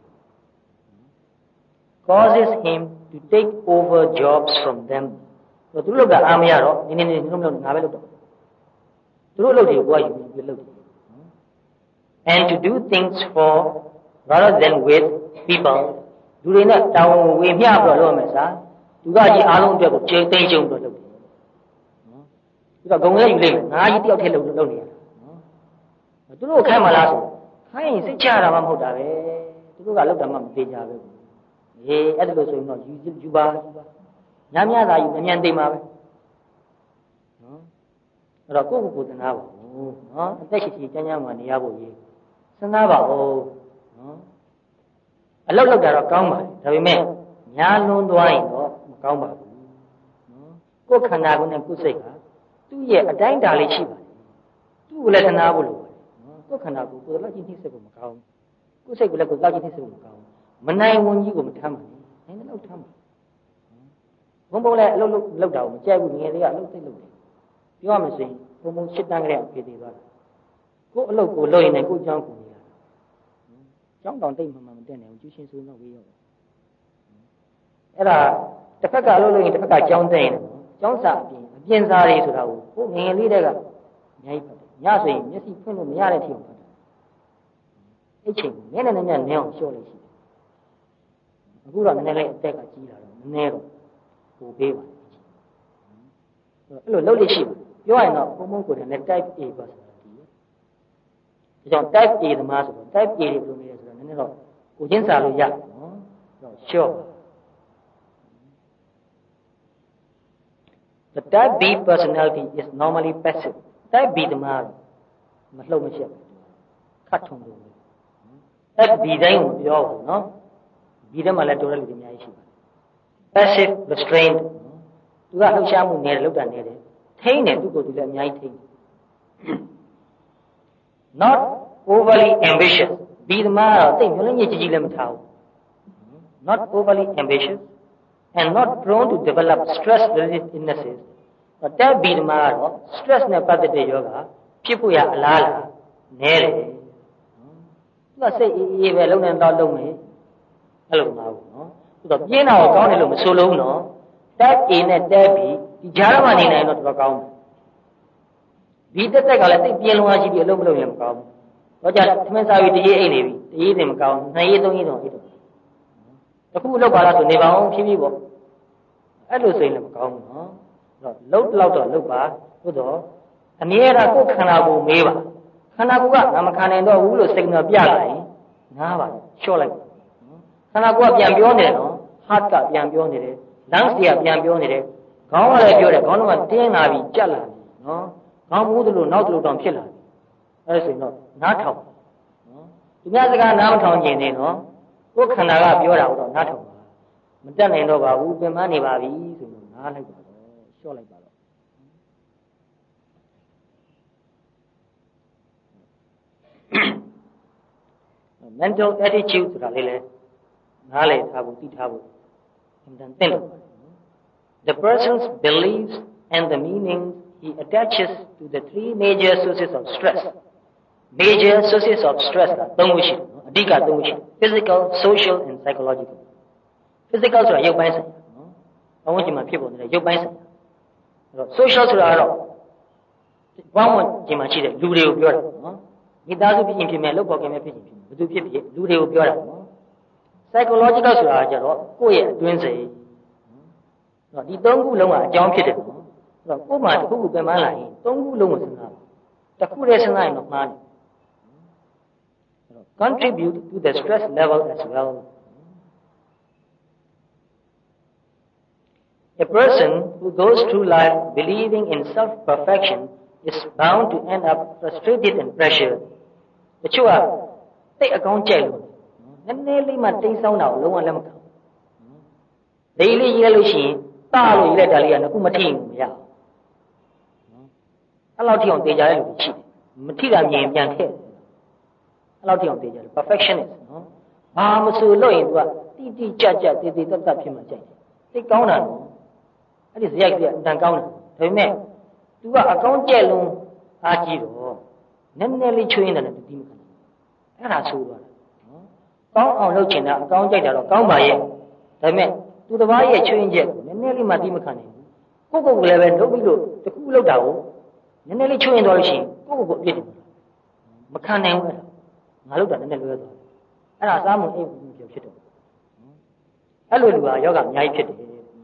causes him to take over jobs from them သူတို့ကအားမရတော့နည်းလုံးငါပဲလုပ်တော့သူတို့လုပ်တွေကိုယူပြီးလုပ်တယ် and to do things for rather than with people လူတွေနဲ့တောင်းဝေမျှပြီးတော့လုပ်ရမယ်စာသူကကြီးအားလုံးအတွက်ကိုချိန်သိမ်းကျုံတော့လုပ်တယ်နော်သူကဂုံရဲယူလိုက်ငါးကြီးတယောက်ထဲလုပ်နေရတာနော်သူတို့ခိုင်းမလားဆိုခိုင်းရင်စိတ်ချတာမှမဟုတ်တာပဲသူတို့ကလုပ်တာမှမသေးကြပဲအေးအဲ့ဒါလို့ဆိုရင်တော့ယူပါညမြသာယူမြန်သိမ်းပါပဲနော်အဲ့တော့ကိုယ့်ကိုယ်သနာပါဘူးနော်အသက်ရှိရှိကျမ်းကျမ်းမှာနေရဖို့ရေးစဉ်းစားပါဦးနော်အလောက်လောက်တာတော့ကောင်းပါဒါပေမဲ့ညာလွန်သွားရင်တော့မကောင်းပါဘူးနော်ကိုယ်ခန္ဓာကိုယ်နဲ့ကိုယ်စိတ်ကသူ့ရဲ့အတိုင်းအတာလေးရှိပါတယ်သူ့ကိုလည်းသနာဖို့လိုပါတယ်နော်ကိုယ်ခန္ဓာကိုယ်ကိုယ်လောက်ကြီးနှိမ့်ဆက်ဖို့မကောင်းဘူးကိုယ်စိတ်ကိုလည်းကိုယ်လောက်ကြီးနှိမ့်ဆက်ဖို့မကောင်းဘူးမနိုင်ဝန်ကြီးကိုမထမ်းပါနဲ့နိုင်တဲ့လောက်ထမ်းပါဘုံဘုံလည်းအလုပ်လုပ်တာကိုမကြိုက်ဘူးငယ်လေးကအလုပ်သိလုပ်တယ်ပြောရမယ်ဆိုရင်ဘုံဘုံရှစ်တန်းကလေးအဖေသေးသွားတာကိုယ်အလုပ်ကိုလုပ်ရင်လည်းကိုယ်ကြောင်းကိုနေရတာကြောင်းတောင်တိတ်မှန်မှန်မတက်နိုင်ဘူးကျူးရှင်ဆိုရင်တော့ဝေးရောအဲ့ဒါတစ်ဖက်ကအလုပ်လုပ်ရင်တစ်ဖက်ကကြောင်းတက်ရင်ကြောင်းစာအပြင်စာတွေဆိုတာကိုကိုယ်ငယ်လေးတည်းကအများကြီးဖတ်တယ်ညဆိုရင်မျက်စိဖွင့်လို့မရတဲ့အထိအောင်ဖတ်တယ်အဲ့ချိန်မျက်နှာနဲ့မျက်နှာအောင်လျှော့လို့ရှိတယ်အခုတော့နည်းနည်းလေးအသက်ကကြီးလာတော့နည်းနည်းတော့ပိုပေးပါအဲ့လိုလုပ်လို့ရှိပါပြောရရင်တော့ဘုံဘုံကိုယ်တိုင်နဲ့ type A ပါဆိုတာဒီဒါကြောင့် type A သမားဆိုတော့ type A တွေဘယ်လိုနေလဲဆိုတော့နည်းနည်းတော့ကိုချင်းစာလို့ရနော်တော့လျှော့ပါ The type B personality is normally passive type B သမားမလှုပ်မရှက်ခတ်ထုံလို့ type B တိုင်းကိုပြောပါနော် B ထဲမှာလည်းတော်တဲ့လူတွေအများကြီးရှိပါတယ် passive restraint သူကလှုပ်ရှားမှုနေတယ်လှုပ်တာနေတယ်ထိန်းတယ်သူ့ကိုယ်သူလည်းအများကြီးထိန်းတယ် not overly ambitious ဒီသမားတော့တိတ်မျိုးလည်းညစ်ကြီးလည်းမထားဘူး not overly ambitious and not prone to develop stress related illnesses တက်ပြီးသမားတော့ stress နဲ့ပတ်သက်တဲ့ယောဂဖြစ်ဖို့ရအလားလားနည်းတယ်သူကစိတ်အေးပဲလုံနေတော့လုံမယ်အဲ့လိုမဟုတ်ဘူးနော်သူတော့ပြင်းတာကိုကောင်းတယ်လို့မဆိုလို့နော်တက် A နဲ့တက် B ဒီကြားထဲမှာနေနိုင်တော့တော်ကောင်းတယ်ဒီတက်ကလည်းသိပြင်းလွန်အားရှိပြီးအလုံးမလုံးရင်မကောင်းဘူးတော့ကြသမင်းစားပြီးတရေအိတ်နေပြီတရေတင်မကောင်းနှစ်ရေသုံးရေတော့အိတ်တော့တခုလောက်ပါလားဆိုနေပါအောင်ဖြည်းဖြည်းပေါ့အဲ့လိုစိတ်လည်းမကောင်းဘူးနော်လှုပ်လောက်တော့လှုပ်ပါသို့တော့အမြဲတမ်းကိုယ်ခန္ဓာကိုယ်မေးပါခန္ဓာကိုယ်ကငါမခံနိုင်တော့ဘူးလို့စိတ်နဲ့ပြလာရင်နားပါလျှော့လိုက်ခန္ဓာကိုယ်ကပြန်ပြောနေတယ်နော် heart ကပြန်ပြောနေတယ် lungs တွေကပြန်ပြောနေတယ်ခေါင်းကလည်းပြောတယ်ခေါင်းတော့တင်းလာပြီကြက်လာပြီနော်ခေါင်းမိုးသလိုနောက်သလိုတောင်ဖြစ်လာပြီအဲ့ဒါဆိုရင်တော့နားထောင်နော်သူများစကားနားမထောင်ကျင်နေနော်ကိုယ်ခန္ဓာကပြောတာတော့နားထောင်ပါမတက်နိုင်တော့ပါဘူးပြင်ပန်းနေပါပြီဆိုတော့နားလိုက်ပါတော့လျှော့လိုက်ပါတော့ mental attitude ဆိုတာလေးလဲနားလည်ထားဖို့သိထားဖို့အမှန်တန်တယ် The person's beliefs and the meanings he attaches to the three major sources of stress. Major sources of stress သုံးခုရှိတယ်နော်အဓိကသုံးခုရှိ physical, social and psychological. Physical ဆိုတာရုပ်ပိုင်းဆိုင်နော်ဘဝကျင်မှာဖြစ်ပေါ်နေတဲ့ရုပ်ပိုင်းဆိုင်အဲ့တော့ social ဆိုတာကတော့ဘဝကျင်မှာရှိတဲ့လူတွေကိုပြောတာနော်မိသားစုဖြစ်ရင်ဖြစ်မယ်လုပ်ပေါ်ခင်မဲ့ဖြစ်ရင်ဖြစ်မယ်ဘယ်သူဖြစ်ဖြစ်လူတွေကိုပြောတာနော် psychological ဆိုတာကကျတော့ကိုယ့်ရဲ့အတွင်းစိတ်နော်ဒီသုံးခုလုံးကအကြောင်းဖြစ်တယ်နော်အဲ့တော့ကိုယ်မှာတစ်ခုခုပြန်မှန်းလာရင်သုံးခုလုံးကိုစဉ်းစားတစ်ခုတည်းစဉ်းစားရင်တော့မှားတယ်အဲ့တော့ contribute to the stress level as well. A person who goes through life believing in self-perfection is bound to end up frustrated and pressured. တချို့ကတိတ်အကောင်းကြိုက်လို့နည်းနည်းလေးမှတိတ်ဆောင်းတာကိုလုံးဝလက်မခံဘူး။လေးရေးလို့ရှိရင်တာလို့ရေးလိုက်တာလေးကအခုမထိဘူးမရဘူး။အဲ့လောက်ထိအောင်တေချာတဲ့လူရှိတယ်။မထိတာမြင်ပြန်ထည့်တယ်။အဲ့လောက်ထိအောင်တေချာတယ် perfectionist နော်။ဘာမဆိုလို့ရင် तू ကတိတိကျကျတေတေတတ်တတ်ဖြစ်မှကြိုက်တယ်။သိကောင်းတာနော်။အဲ့ဒီဇယိုက်ကအတန်ကောင်းတယ်။ဒါပေမဲ့ तू ကအကောင်းကြက်လုံးအားကြီးတော့နည်းနည်းလေးချွေးနေတာနဲ့ तू ဒီမခံဘူး။အဲ့ဒါဆိုးသွားတယ်နော်။ကောင်းအောင်လုပ်ချင်တာအကောင်းကြိုက်တာတော့ကောင်းပါရဲ့။ဒါပေမဲ့ तू တစ်ပါးရဲ့ချွေးချက်နည်းနည်းလေးမှဒီမခံနိုင်ဘူး။ကိုယ့်ကိုယ်လည်းပဲလုပ်ပြီးလို့တခုလုပ်တာကိုနည်းနည်းလေးချွေးရင်သွားလို့ရှိရင်ကိုယ့်ကိုယ်အပြစ်တင်မခံနိုင်ဘူးအဲ့ဒါငါလုပ်တာနည်းနည်းလွဲသွားတယ်အဲ့ဒါစားမှုအိပ်မှုပြောဖြစ်တော့အဲ့လိုလူဟာယောဂအများကြီးဖြစ်တယ်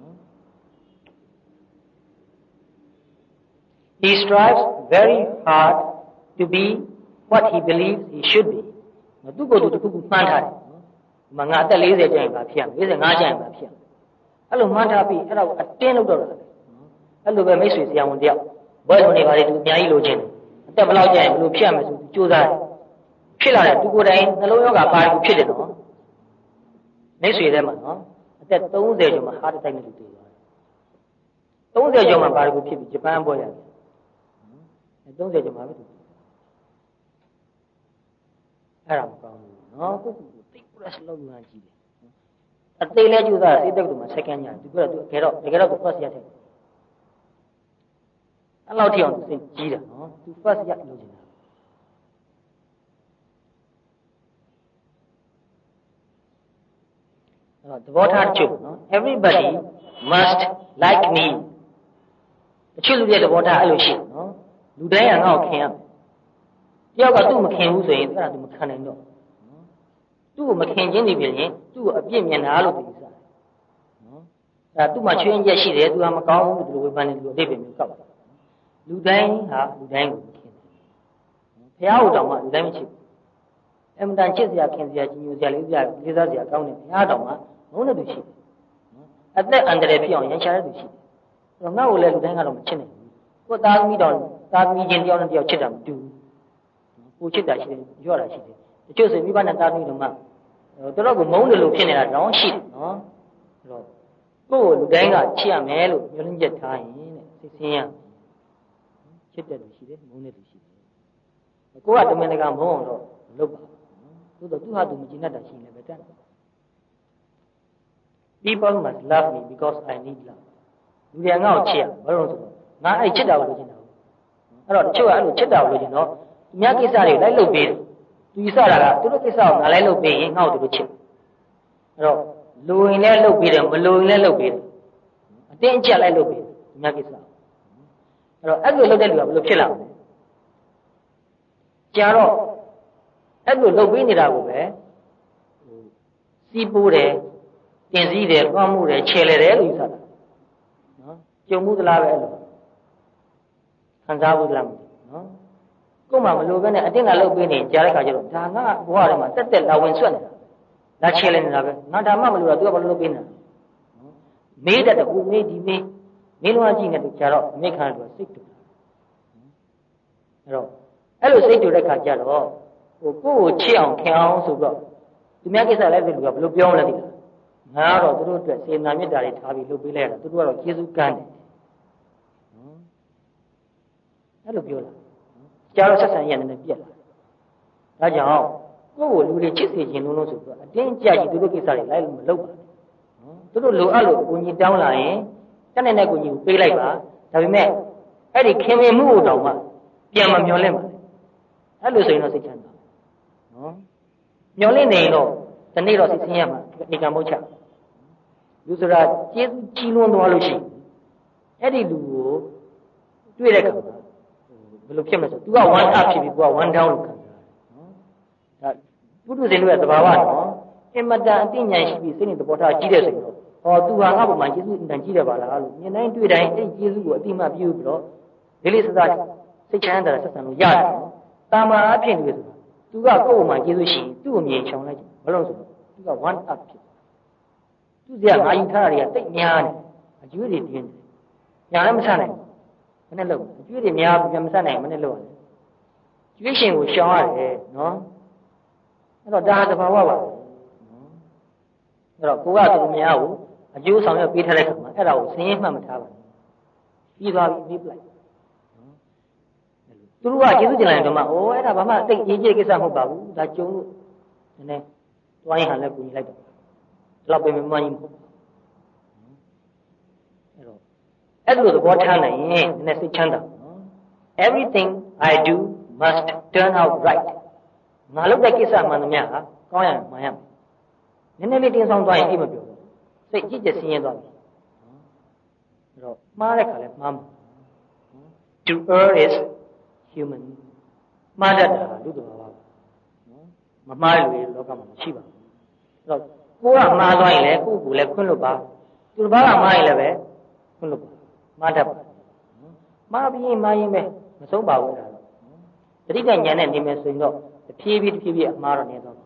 He strives very hard to be what he believes he should be သူ့ကိုယ်သူတစ်ခုခုမှန်းထားတယ်မငါအသက်40ကျရင်ပါဖြစ်ရမယ်45ကျရင်ပါဖြစ်ရမယ်အဲ့လိုမှန်းထားပြီးအဲ့ဒါကိုအတင်းလုပ်တော့တာအဲ့လိုပဲမိတ်ဆွေဆရာဝန်တယောက်ဘွဲတော်နေပါလေသူအများကြီးလိုချင်တယ်အသက်ဘယ်လောက်ကျရင်ဘယ်လိုဖြစ်ရမလဲဆိုကြိုးစားတယ်ဖြစ်လာတယ်သူကိုယ်တိုင်နှလုံးယောဂါပါတယ်ဖြစ်တယ်နော်မိတ်ဆွေထဲမှာနော်အသက်30ကျော်မှာဟားတိုက်နဲ့လူတည်သွားတယ်30ကျော်မှာဘာလို့ဖြစ်ပြီးဂျပန်ပွဲရတယ်30ကျော်မှာပဲသူအဲ့ဒါမကောင်းဘူးနော်ကိုကိုသိ press လုပ်မှကြည့်တယ်အသေးလဲကျူးသားစိတ်တက်တူမှာ second ညာသူပြောသူတကယ်တော့သူ first ရက်တယ်အဲ့လောက်ထိအောင်သူစိတ်ကြီးတာနော်သူ first ရက်လို့နေတာသဘောထားချုပ်နော် everybody must like me တချို့လူရဲ့သဘောထားအဲ့လိုရှိနော်လူတိုင်းကငါ့ကိုခင်ရမယ်တယောက်ကသူ့မခင်ဘူးဆိုရင်အဲ့ဒါသူမခံနိုင်တော့နော်သူ့ကိုမခင်ခြင်းနေပြင်ရင်သူ့ကိုအပြစ်မြင်တာလို့သိစားနော်အဲ့ဒါသူ့မှာချွင်းချက်ရှိတယ်သူကမကောင်းဘူးဒီလိုဝေဖန်နေလို့အတိတ်ပဲမျိုးကောက်လူတိုင်းဟာလူတိုင်းကိုခင်တယ်ဘုရားဟူတော်မှာလူတိုင်းမချစ်ဘူးအမှန်တန်ချစ်စရာခင်စရာကြီးညိုစရာလေးစားစရာကောင်းတယ်ဘုရားတော်မှာငုံတဲ့သူရှိတယ်အသက်အန္တရာယ်ဖြစ်အောင်ရန်ရှာတဲ့သူရှိတယ်အဲ့တော့ငါ့ကိုလည်းလူတိုင်းကတော့မချစ်နိုင်ဘူးကိုယ်သားသမီးတော်သားသမီးချင်းတယောက်နဲ့တယောက်ချစ်တာမတူဘူးကိုချစ်တာရှိတယ်ရော့တာရှိတယ်တချို့ဆိုမိဘနဲ့သားသမီးတို့မှတော်ကိုမုန်းတယ်လို့ဖြစ်နေတာတောင်ရှိတယ်နော်အဲ့တော့ကိုယ်ကိုလူတိုင်းကချစ်ရမယ်လို့ညွှန်လင်းချက်ထားရင်တဲ့သိစင်းရချစ်တဲ့သူရှိတယ်မုန်းတဲ့သူရှိတယ်ကိုကတမင်တကာမုန်းအောင်တော့လုပ်ပါသို့တော့သူဟာသူမကြည်နဲ့တာရှိနေပဲတတ်People must love me because I need love. လူတွေငါ့ကိုချစ်ရဘာလို့လဲဆိုတော့ငါအဲ့ချစ်တာကိုလိုချင်တာအဲ့တော့တချို့ကအဲ့လိုချစ်တာကိုလိုချင်တော့သူများကိစ္စတွေလိုက်လုပ်ပေးတယ်သူယူဆတာကသူတို့ကိစ္စကိုငါလိုက်လုပ်ပေးရင်ငါ့ကိုသူတို့ချစ်အဲ့တော့လိုရင်လည်းလုပ်ပေးတယ်မလိုရင်လည်းလုပ်ပေးတယ်အတင်းအကျပ်လိုက်လုပ်ပေးတယ်သူများကိစ္စအဲ့တော့အဲ့လိုလုပ်တဲ့လူကဘယ်လိုဖြစ်လာမလဲကြာတော့အဲ့လိုလုပ်ပေးနေတာကိုပဲစီးပိုးတယ်တင်စည်းတယ်၊တွန်းမှုတယ်၊ခြေလေတယ်လို့ယူဆတာနော်ကြုံမှုသလားပဲအဲ့လိုခံစားမှုသလားမသိနော်ကို့မှာမလိုပဲနဲ့အတင်းကလုပ်ပေးနေကြားတဲ့ခါကျတော့ဒါငါဘဝထဲမှာတက်တက်လာဝင်ဆွတ်နေတာလာခြေလေနေတာပဲငါဓမ္မမလို့တော့သူကဘာလို့လုပ်ပေးနေတာနော်မေးတတ်တယ်ကိုမေးဒီမေးလုံးဝကြည့်နေတယ်ကြာတော့အမိခံတော့စိတ်တူအဲ့တော့အဲ့လိုစိတ်တူတဲ့ခါကျတော့ကိုယ့်ကိုချစ်အောင်ခင်အောင်ဆိုတော့သူများကိစ္စလည်းသူကဘယ်လိုပြောမလဲသိလားငါကတော့သူတို့အတွက်စေနာမေတ္တာတွေထားပြီးလုပ်ပေးလိုက်ရတာသူတို့ကတော့ကျေးဇူးကမ်းတယ်နော်အဲ့လိုပြောလာကြားတော့ဆက်ဆံရနေပြက်လာဒါကြောင့်ကိုယ့်ကိုလူတွေချစ်စေခြင်းလုံးလို့ဆိုတော့အတင်းကြပ်ကြီးသူတို့ကိစ္စတွေလိုက်လို့မလုပ်ပါနဲ့နော်သူတို့လိုအပ်လို့ကိုကြီးတောင်းလာရင်တက်နေတဲ့ကိုကြီးကိုပေးလိုက်ပါဒါပေမဲ့အဲ့ဒီခင်မင်မှုကိုတောင်မှပြန်မမျောလင့်ပါနဲ့အဲ့လိုဆိုရင်တော့စိတ်ချမ်းသာနော်မျောလင့်နေရင်တော့ဒီနေ့တော့စိတ်ဆင်းရဲမှာဒီကံမဟုတ်ချလူဆိုတာကျေးဇူးကြီးလွန်းသွားလို့ရှိရင်အဲ့ဒီလူကိုတွေ့တဲ့အခါမှာဘယ်လိုဖြစ်မလဲဆို तू က one up ဖြစ်ပြီး तू က one down လို့ခံစားရတယ်နော်ဒါပုထုဇဉ်တို့ရဲ့သဘာဝနော်အင်မတန်အသိဉာဏ်ရှိပြီးစိတ်နဲ့သဘောထားကြီးတဲ့ဆိုတော့ဟော तू ဟာငါ့ဘုံမှာကျေးဇူးအင်တန်ကြီးတယ်ပါလားလို့မြင်တိုင်းတွေ့တိုင်းအဲ့ကျေးဇူးကိုအတိမတ်ပြုပြီးတော့လေးလေးစားစားစိတ်ချမ်းသာတဲ့ဆက်ဆံလို့ရတယ်နော်တာမာအဖြစ်နေလို့သူကကိုယ့်ဘုံမှာကျေးဇူးရှိသူ့ကိုမြင်ချောင်လိုက်တယ်ဘာလို့လဲဆိုတော့သူက one up ဖြစ်သူစရာငါယူထားတာတွေကတိတ်များတယ်အကျွေးတွေတင်းတယ်ညာလည်းမဆနိုင်ဘူးမနဲ့လို့အကျွေးတွေများပြန်မဆနိုင်မနဲ့လို့ရတယ်ကျွေးရှင်ကိုရှောင်ရတယ်နော်အဲ့တော့ဒါသဘာဝပါနော်အဲ့တော့ကိုကသူများကိုအကျိုးဆောင်ရပေးထားတဲ့ခါမှာအဲ့ဒါကိုစင်းရဲမှတ်မထားပါဘူးပြီးသွားပြီပြီးပလိုက်သူတို့ကကျေးဇူးတင်လိုက်တော့မှအိုးအဲ့ဒါဘာမှတိတ်ရေးကြည့်ကိစ္စမဟုတ်ပါဘူးဒါကြုံလို့နည်းနည်းတွိုင်းဟန်လည်းပူညီလိုက်တော့ဒီလောက်ပဲမမှန်ကြီးမဟုတ်အဲ့တော့အဲ့လိုသဘောထားနိုင်ရင်နည်းနည်းစိတ်ချမ်းသာနော် Everything I do must turn out right ငါလုပ်တဲ့ကိစ္စမှန်သမျှဟာကောင်းရမှန်ရမယ်နည်းနည်းလေးတင်းဆောင်သွားရင်အိမ်မပြောဘူးစိတ်ကြည့်ချက်ဆင်းရဲသွားပြီအဲ့တော့မှားတဲ့ခါလဲမှားမှာ To err is human မှားတတ်တာလူတော်ပါနော်မမှားတဲ့လူတွေလောကမှာမရှိပါဘူးအဲ့တော့ကိုကမှားသွားရင်လည်းကိုယ့်ကိုယ်လည်းခွင့်လို့ပါသူတစ်ပါးကမှားရင်လည်းပဲခွင့်လို့ပါမှားတတ်ပါမှားပြီးမှားရင်ပဲမဆုံးပါဘူးအဲ့ဒါတော့တတိယဉာဏ်နဲ့နေမယ်ဆိုရင်တော့တဖြည်းဖြည်းအမှားတော့နေသွားပါ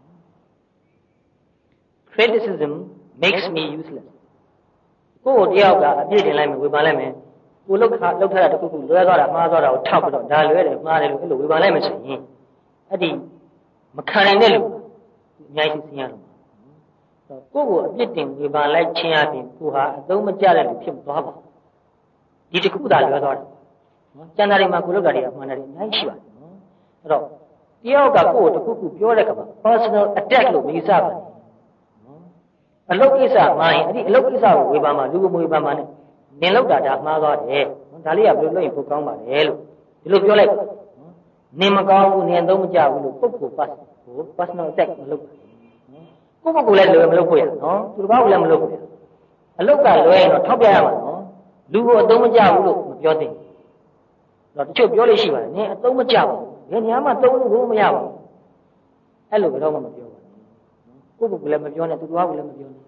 Criticism makes me useless ကိုယ်တယောက်ကအပြည့်တင်လိုက်မယ်ဝေဖန်လိုက်မယ်ကိုလောက်ထားတာတခုခုလွဲသွားတာမှားသွားတာကိုထောက်ပြီးတော့ဒါလွဲတယ်မှားတယ်လို့အဲ့လိုဝေဖန်လိုက်မယ်ဆိုရင်အဲ့ဒီမခံနိုင်တဲ့လူအများကြီးသိရတော့ကိုယ့်ကိုအပြစ်တင်ဝေဖန်လိုက်ခြင်းအပြင်ကိုဟာအသုံးမကျတဲ့လူဖြစ်မသွားပါဘူးဒီတစ်ခုသာလွဲသွားတယ်နော်ကျန်တာတွေမှာကိုလောက်တာတွေအမှန်တယ်အများကြီးရှိပါတယ်နော်အဲ့တော့တယောက်ကကိုယ့်ကိုတစ်ခုခုပြောတဲ့အခါမှာ personal attack လို့မယူဆပါဘူးနော်အလုပ်ကိစ္စမှရင်အဲ့ဒီအလုပ်ကိစ္စကိုဝေဖန်မှာလူကိုဝေဖန်မှာ နဲ့နင်လောက်တာဒါမှားသွားတယ်နော်ဒါလေးကဘယ်လိုလုပ်ရင်ပိုကောင်းပါလဲလို့ဒီလိုပြောလိုက်နော်နင်မကောင်းဘူးနင်သုံးမကြဘူးလို့ပုဂ္ဂိုလ် personal attack မလုပ်ဘူးကိုယ့်ကိုယ်လည်းလွယ်မလုပ်ဖို့ရနော်သူတစ်ပါးကိုလည်းမလုပ်ဘူးအလုတ်ကလွယ်ရင်တော့ထောက်ပြရမှာနော်လူကိုအသုံးမကျဘူးလို့မပြောသင့်တော့တချို့ပြောလို့ရှိပါတယ်နင်အသုံးမကျဘူးဘယ်နေရာမှာသုံးလို့ကိုမရဘူးအဲ့လိုဘယ်တော့မှမပြောပါဘူးကိုယ့်ကိုယ်လည်းမပြောနဲ့သူတစ်ပါးကိုလည်းမပြောနဲ့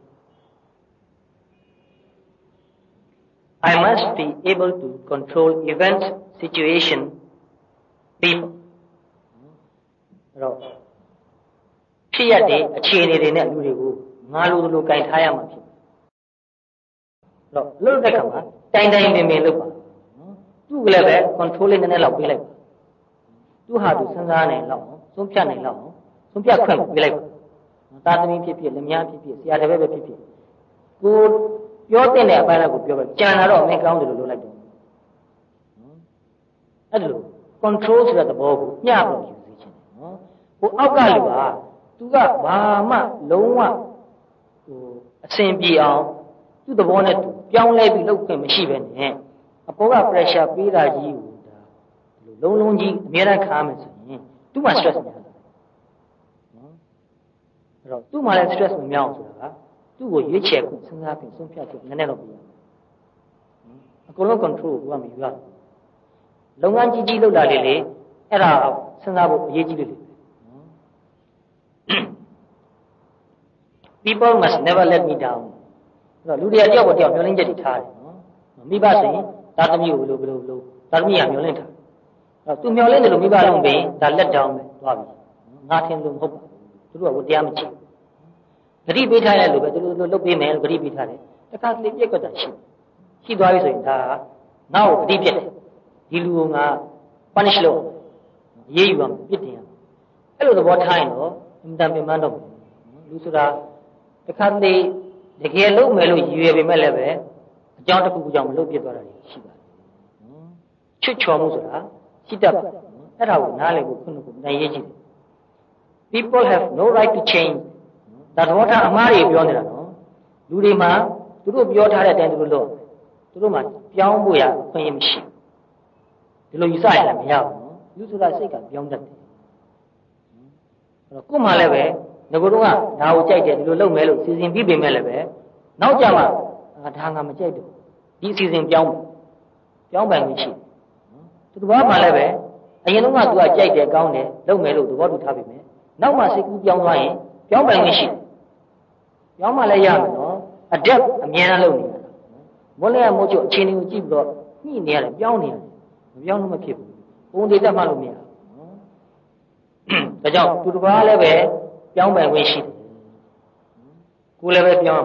I must be able to control events situation people အဲ့တော့ဖြစ်ရတဲ့အခြေအနေတွေနဲ့လူတွေကိုငါလိုလိုကင်ထားရမှာဖြစ်တော့လို့တဲ့ခါမှာတိုင်တိုင်ပင်ပင်လုပ်ပါနော်သူ့ကလည်းပဲ control လေးနည်းနည်းလောက်ပေးလိုက်ပါသူ့ဟာသူစဉ်းစားနိုင်လောက်ဆုံးဖြတ်နိုင်လောက်ဆုံးဖြတ်ခွင့်ပေးလိုက်ပါတာသမီဖြစ်ဖြစ်လက်များဖြစ်ဖြစ်ဆရာတပည့်ပဲဖြစ်ဖြစ်ကိုပြောတဲ့အပိုင်းလောက်ကိုပြောပဲကြံလာတော့အမင်းကောင်းတယ်လို့လုပ်လိုက်တယ်အဲ့ဒါလို့ control ဆိုတဲ့သဘောကိုမျှပြီးယူစေချင်တယ်နော်ဟိုအောက်ကလူကသူကဘာမှလုံးဝအဆင်ပြေအောင်သူ့သဘောနဲ့သူပြောင်းလဲပြီးလုပ်ခွင့်မရှိပဲနဲ့အပေါ်က pressure ပေးတာကြီးကိုဒါလုံးလုံးကြီးအများအားခါမယ်ဆိုရင်သူ့မှာ stress များတယ်နော်အဲ့တော့သူ့မှာလည်း stress မများအောင်ဆိုတာကသူ့ကိုရွေးချယ်ခွင့်စဉ်းစားပြီးဆုံးဖြတ်ခွင့်နည်းနည်းတော့ပြရအကုန်လုံး control ကိုကမယူရဘူးလုပ်ငန်းကြီးကြီးလုပ်တာလေးလေအဲ့ဒါစဉ်းစားဖို့အရေးကြီးတယ်People must never let me down အဲ့တော့လူတွေအကြောက်ကိုတယောက်မျောလင်းချက်တွေထားတယ်နော်မိဘဆိုရင်သားသမီးကိုဘယ်လိုသားသမီးကမျောလင်းထားအဲ့တော့သူမျောလင်းတယ်လို့မိဘလုံးပင်ဒါလက်တောင်းပဲသွားပြီငါထင်လို့မဟုတ်ပါဘူးသူတို့ကဝတရားမချဂရိပေးထားတဲ့လူပဲသူတို့လုပ်ပေးမယ်လို့ဂရိပေးထားတယ်တခါတလေပြက်ကွက်တာရှိသွားပြီဆိုရင်ဒါငါ့ကိုဂရိပြက်တယ်ဒီလူကငါ punish လုပ်အရေးယူရမယ်ပြစ်တင်ရမယ်အဲ့လိုသဘောထားရင်တော့အင်တန်ပင်ပန်းတော့လူဆိုတာတခါတလေတကယ်လုပ်မယ်လို့ရည်ရွယ်ပေမဲ့လည်းပဲအကြောင်းတစ်ခုခုကြောင့်မလုပ်ပြသွားတာရှိပါတယ်ချွတ်ချော်မှုဆိုတာရှိတတ်ပါတယ်အဲ့ဒါကိုနားလည်ဖို့ခုနကနိုင်ရေးကြည့်တယ် People have no right to change ဒါတော့ထားအမှားတွေပြောနေတာနော်လူတွေမှာသူတို့ပြောထားတဲ့အတိုင်းသူတို့လုပ်သူတို့မှာပြောင်းဖို့ရခွင့်ရမရှိဒီလိုယူဆရလည်းမရဘူးနော်လူဆိုတာစိတ်ကပြောင်းတတ်တယ်အဲ့တော့ကိုယ်မှလည်းပဲငကိုတော့ကဒါကိုကြိုက်တယ်ဒီလိုလုပ်မယ်လို့စီစဉ်ပြီးပြင်မဲ့လည်းပဲနောက်ကြမှာဒါငါမကြိုက်ဘူးဒီစီစဉ်ပြောင်းပိုင်လို့ရှိသူတစ်ပါးမှလည်းပဲအရင်တော့ကသူကကြိုက်တယ်ကောင်းတယ်လုပ်မယ်လို့သဘောတူထားပြီမယ်နောက်မှစိတ်ကူးပြောင်းသွားရင်ပြောင်းပိုင်လို့ရှိပြောင်းမှလည်းရမယ်နော် adapt အမြဲတမ်းလုပ်နေတာမိုးလဲမိုးချိုအခြေအနေကိုကြည့်ပြီးတော့ညှိနေရတယ်ပြောင်းနေရတယ်မပြောင်းလို့မဖြစ်ဘူးပုံသေးတတ်မှလို့မရဘူးဒါကြောင့်သူတစ်ပါးလည်းပဲပြောင်းပိုင်ခွင့်ရှိတယ်ကိုယ်လည်းပဲပြောင်း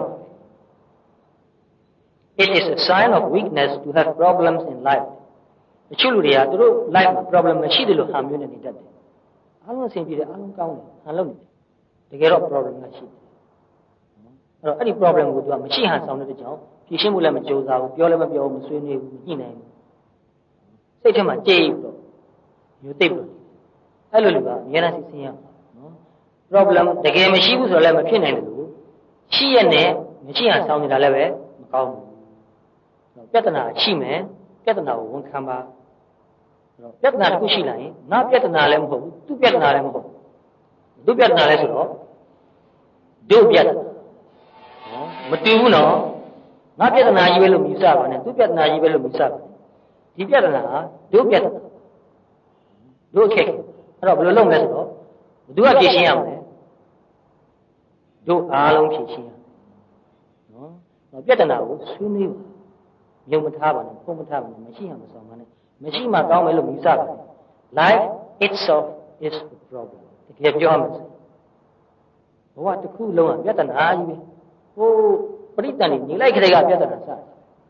It is a sign of weakness to have problems in life တချို့လူတွေကသူတို့ life မှာ problem မရှိတယ်လို့ဟာမျိုးနဲ့နေတတ်တယ်အားလုံးအဆင်ပြေတယ်အားလုံးကောင်းတယ်ဟာလုပ်နေတယ်တကယ်တော့ problem ကရှိတယ်အဲ့တော့အဲ့ဒီ problem ကိုသူကမရှိဟန်ဆောင်တဲ့ကြောင့်ဖြေရှင်းဖို့လည်းမကြိုးစားဘူးပြောလည်းမပြောဘူးမဆွေးနွေးဘူးညှိနှိုင်းဘူးစိတ်ထဲမှာကြိတ်ပြီးတော့မျိုးသိပ်လို့အဲ့လိုလူကအများကြီးစဉ်းရအောင်နော် problem တကယ်မရှိဘူးဆိုတော့လည်းမဖြစ်နိုင်ဘူးရှိရနဲ့မရှိဟန်ဆောင်နေတာလည်းပဲမကောင်းဘူးပြဿနာရှိမယ်ပြဿနာကိုဝန်ခံပါပြဿနာတစ်ခုရှိလာရင်ငါပြဿနာလည်းမဟုတ်ဘူးသူ့ပြဿနာလည်းမဟုတ်ဘူးသူ့ပြဿနာလည်းဆိုတော့တို့ပြဿနာမတူဘူးနော်ငါပြဿနာကြီးပဲလို့မြည်စားပါနဲ့သူပြဿနာကြီးပဲလို့မြည်စားပါဒီပြဿနာဟာတို့ပြဿနာတို့အခက်အဲ့တော့ဘယ်လိုလုပ်မလဲဆိုတော့ဘသူကဖြေရှင်းရမလဲတို့အားလုံးဖြေရှင်းရနော်ပြဿနာကိုဆွေးနွေးပါမြုံမထားပါနဲ့ဖုံးမထားပါနဲ့မရှိရမဆောင်ပါနဲ့မရှိမှကောင်းမယ်လို့မြည်စားပါ Life itself is the problem တကယ်ပြောရမယ်ဆိုဘဝတစ်ခုလုံးကပြဿနာကြီးပဲဟိုပရိသတ်နေလိုက်ခတဲ့ကပြဿနာစတယ်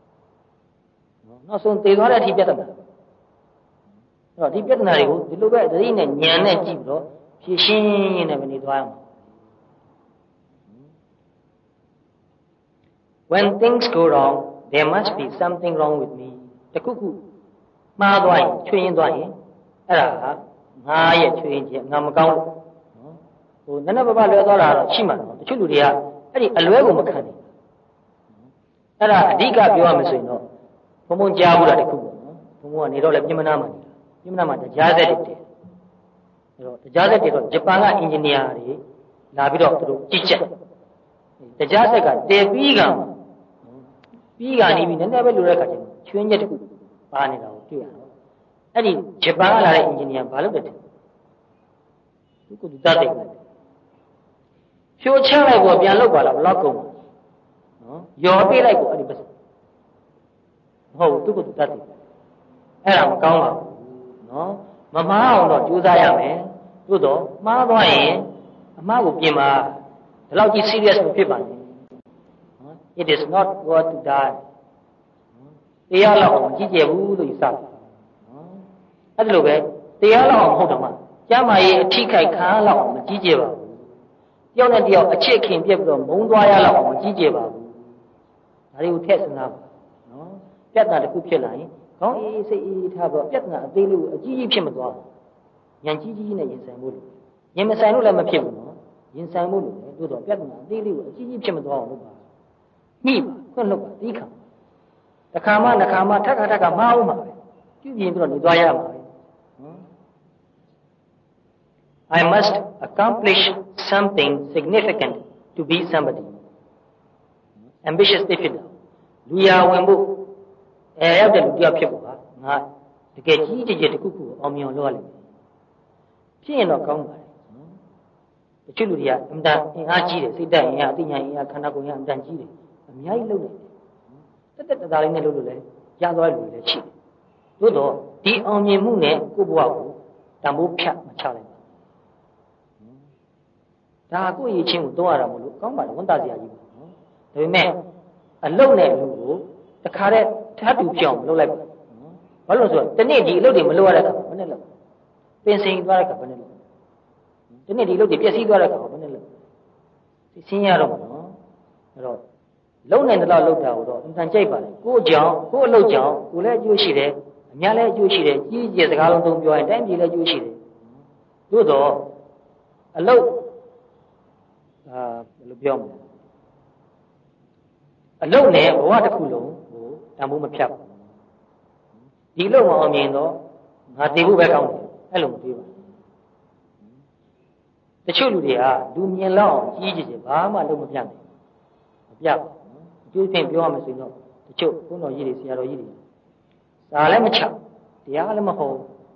နောက်ဆုံးသေသွားတဲ့အထိပြဿနာအဲ့တော့ဒီပြဿနာတွေကိုဒီလိုပဲသတိနဲ့ဉာဏ်နဲ့ကြည့်ပြီးတော့ဖြေရှင်းရင်းနဲ့ပဲနေသွားရမှာ when things go wrong there must be something wrong with me တခုခုမှားသွားရင်ချွေရင်သွားရင်အဲ့ဒါငါရဲ့ချွေရင်ချင်းငါမကောင်းလို့ဟိုနည်းနည်းပါးပါးလွယ်သွားတာတော့ရှိမှာတော့တချို့လူတွေကအဲ့ဒီအလွဲကိုမခံနိုင်အဲ့ဒါအဓိကပြောရမယ်ဆိုရင်တော့ဘုံဘုံကြားဘူးလားတခုပေါ့နော်ဘုံဘုံကနေတော့လည်းပြင်မနာမှာနေတာပြင်မနာမှာတရားစက်တွေတယ်အဲ့တော့တရားစက်တွေတော့ဂျပန်ကအင်ဂျင်နီယာတွေလာပြီးတော့သူတို့ကြည့်ချက်တရားစက်ကတည်ပြီးကနေပြီးနည်းနည်းပဲလိုတဲ့ခါကျရင်ချွင်းချက်တခုပါနေတာကိုတွေ့ရတော့အဲ့ဒီဂျပန်ကလာတဲ့အင်ဂျင်နီယာဘာလုပ်တယ်သူကသူတတ်တယ်ဖြိုချလိုက်ကိုပြန်လုပ်ပါလားဘလောက်ကုန်နော်ယော်ပေးလိုက်ကိုအဲ့ဒီပစမဟုတ်သူကသူတတ်တယ်အဲ့ဒါမကောင်းပါဘူးနော်မမှားအောင်တော့ကြိုးစားရမယ်သို့တော့မှားသွားရင်အမှားကိုပြင်ပါဒီလောက်ကြီး serious မဖြစ်ပါနဲ့နော် it is not worth to die တရားလောက်အောင်ကြည့်ကြဘူးလို့ယူဆတယ်နော်အဲ့ဒါလိုပဲတရားလောက်အောင်မဟုတ်တော့မှကျမ်းမာရေးအထိခိုက်ခံလောက်အောင်မကြည့်ကြပါဘူးတယောက်နဲ့တယောက်အချစ်ခင်ပြက်ပြီးတော့မုန်းသွားရလောက်အောင်မကြည့်ကြပါဘူးဒါတွေကိုထည့်စဉ်းစားပါနော်ပြဿနာတစ်ခုဖြစ်လာရင်ခေါင်းအေးစိတ်အေးထားပြီးပြဿနာအသေးလေးကိုအကြီးကြီးဖြစ်မသွားဘူးဉာဏ်ကြီးကြီးနဲ့ရင်ဆိုင်ဖို့လို့ရင်မဆိုင်လို့လည်းမဖြစ်ဘူးနော်ရင်ဆိုင်ဖို့လို့လေတို့တော့ပြဿနာအသေးလေးကိုအကြီးကြီးဖြစ်မသွားအောင်လုပ်ပါညှိပါခွင့်လုပ်ပါသိခါတစ်ခါမှနှစ်ခါမှထပ်ခါမှားအောင်ပါပဲပြုပြင်ပြီးတော့နေသွားရမှာပဲနော် I must accomplish something significant to be somebody ambitious ဖြစ်တာလူရဝင်ဖို့ရောက်တဲ့လူတယောက်ဖြစ်ဖို့ဟာငါတကယ်ကြီးကြီးတစ်ခုခုအောင်မြင်လုပ်ရလိမ့်မယ်ဖြစ်ရင်တော့ကောင်းပါတယ်နော်တချို့လူတွေကအင်တာအင်အားကြီးတယ်စိတ်ဓာတ်အင်အားအသိဉာဏ်အင်အားခန္ဓာကိုယ်အင်အားအတန်ကြီးတယ်အများကြီးလုပ်နေတယ်တက်တာလေးနဲ့လုပ်လို့လည်းရသွားလူတွေလည်းရှိတယ်သို့တော့ဒီအောင်မြင်မှုနဲ့ကိုယ့်ဘဝကိုတန်ဖိုးဖြတ်မချလိုက်ပါဒါကိုယ့်ရည်ချင်းကိုတွန်းရတာမလို့ကောင်းပါတယ်ဝန်တာစရာကြီးပါနော်ဒါပေမဲ့အလုပ်နဲ့လူကိုတခါတည်းထပ်တူပြောင်းမလုပ်လိုက်ပါနော်ဘာလို့လဲဆိုတော့တနေ့ဒီအလုပ်တွေမလုပ်ရတဲ့အခါဘယ်နဲ့လုပ်ပင်စင်သွားတဲ့အခါဘယ်နဲ့လုပ်တနေ့ဒီအလုပ်တွေပျက်စီးသွားတဲ့အခါဘယ်နဲ့လုပ်ဆင်းရတော့မှာနော်အဲ့တော့လုံနိုင်တဲ့လောက်လောက်တာကိုတော့အင်တန်ကြိုက်ပါလေကိုယ့်ကြောင့်ကိုယ့်အလုပ်ကြောင့်ကိုယ်လည်းအကျိုးရှိတယ်အများလည်းအကျိုးရှိတယ်ကြီးကြီးစကားလုံးသုံးပြောရင်တိုင်းပြည်လည်းအကျိုးရှိတယ်သို့တော့အလုပ်ဘယ်လိုပြောမလဲအလုပ်နဲ့ဘဝတစ်ခုလုံးကိုတန်ဖိုးမဖြတ်ဘူးဒီအလုပ်မအောင်မြင်တော့ငါတည်ဖို့ပဲကောင်းတယ်အဲ့လိုမတွေးပါတချို့လူတွေကလူမြင်လောက်အောင်ကြီးကြီးဘာမှလုပ်မပြနိုင်မပြဘူးအကျိုးဖြင့်ပြောရမယ်ဆိုရင်တော့တချို့ဘုန်းတော်ကြီးတွေဆရာတော်ကြီးတွေစာလည်းမချတရားလည်းမဟုတ်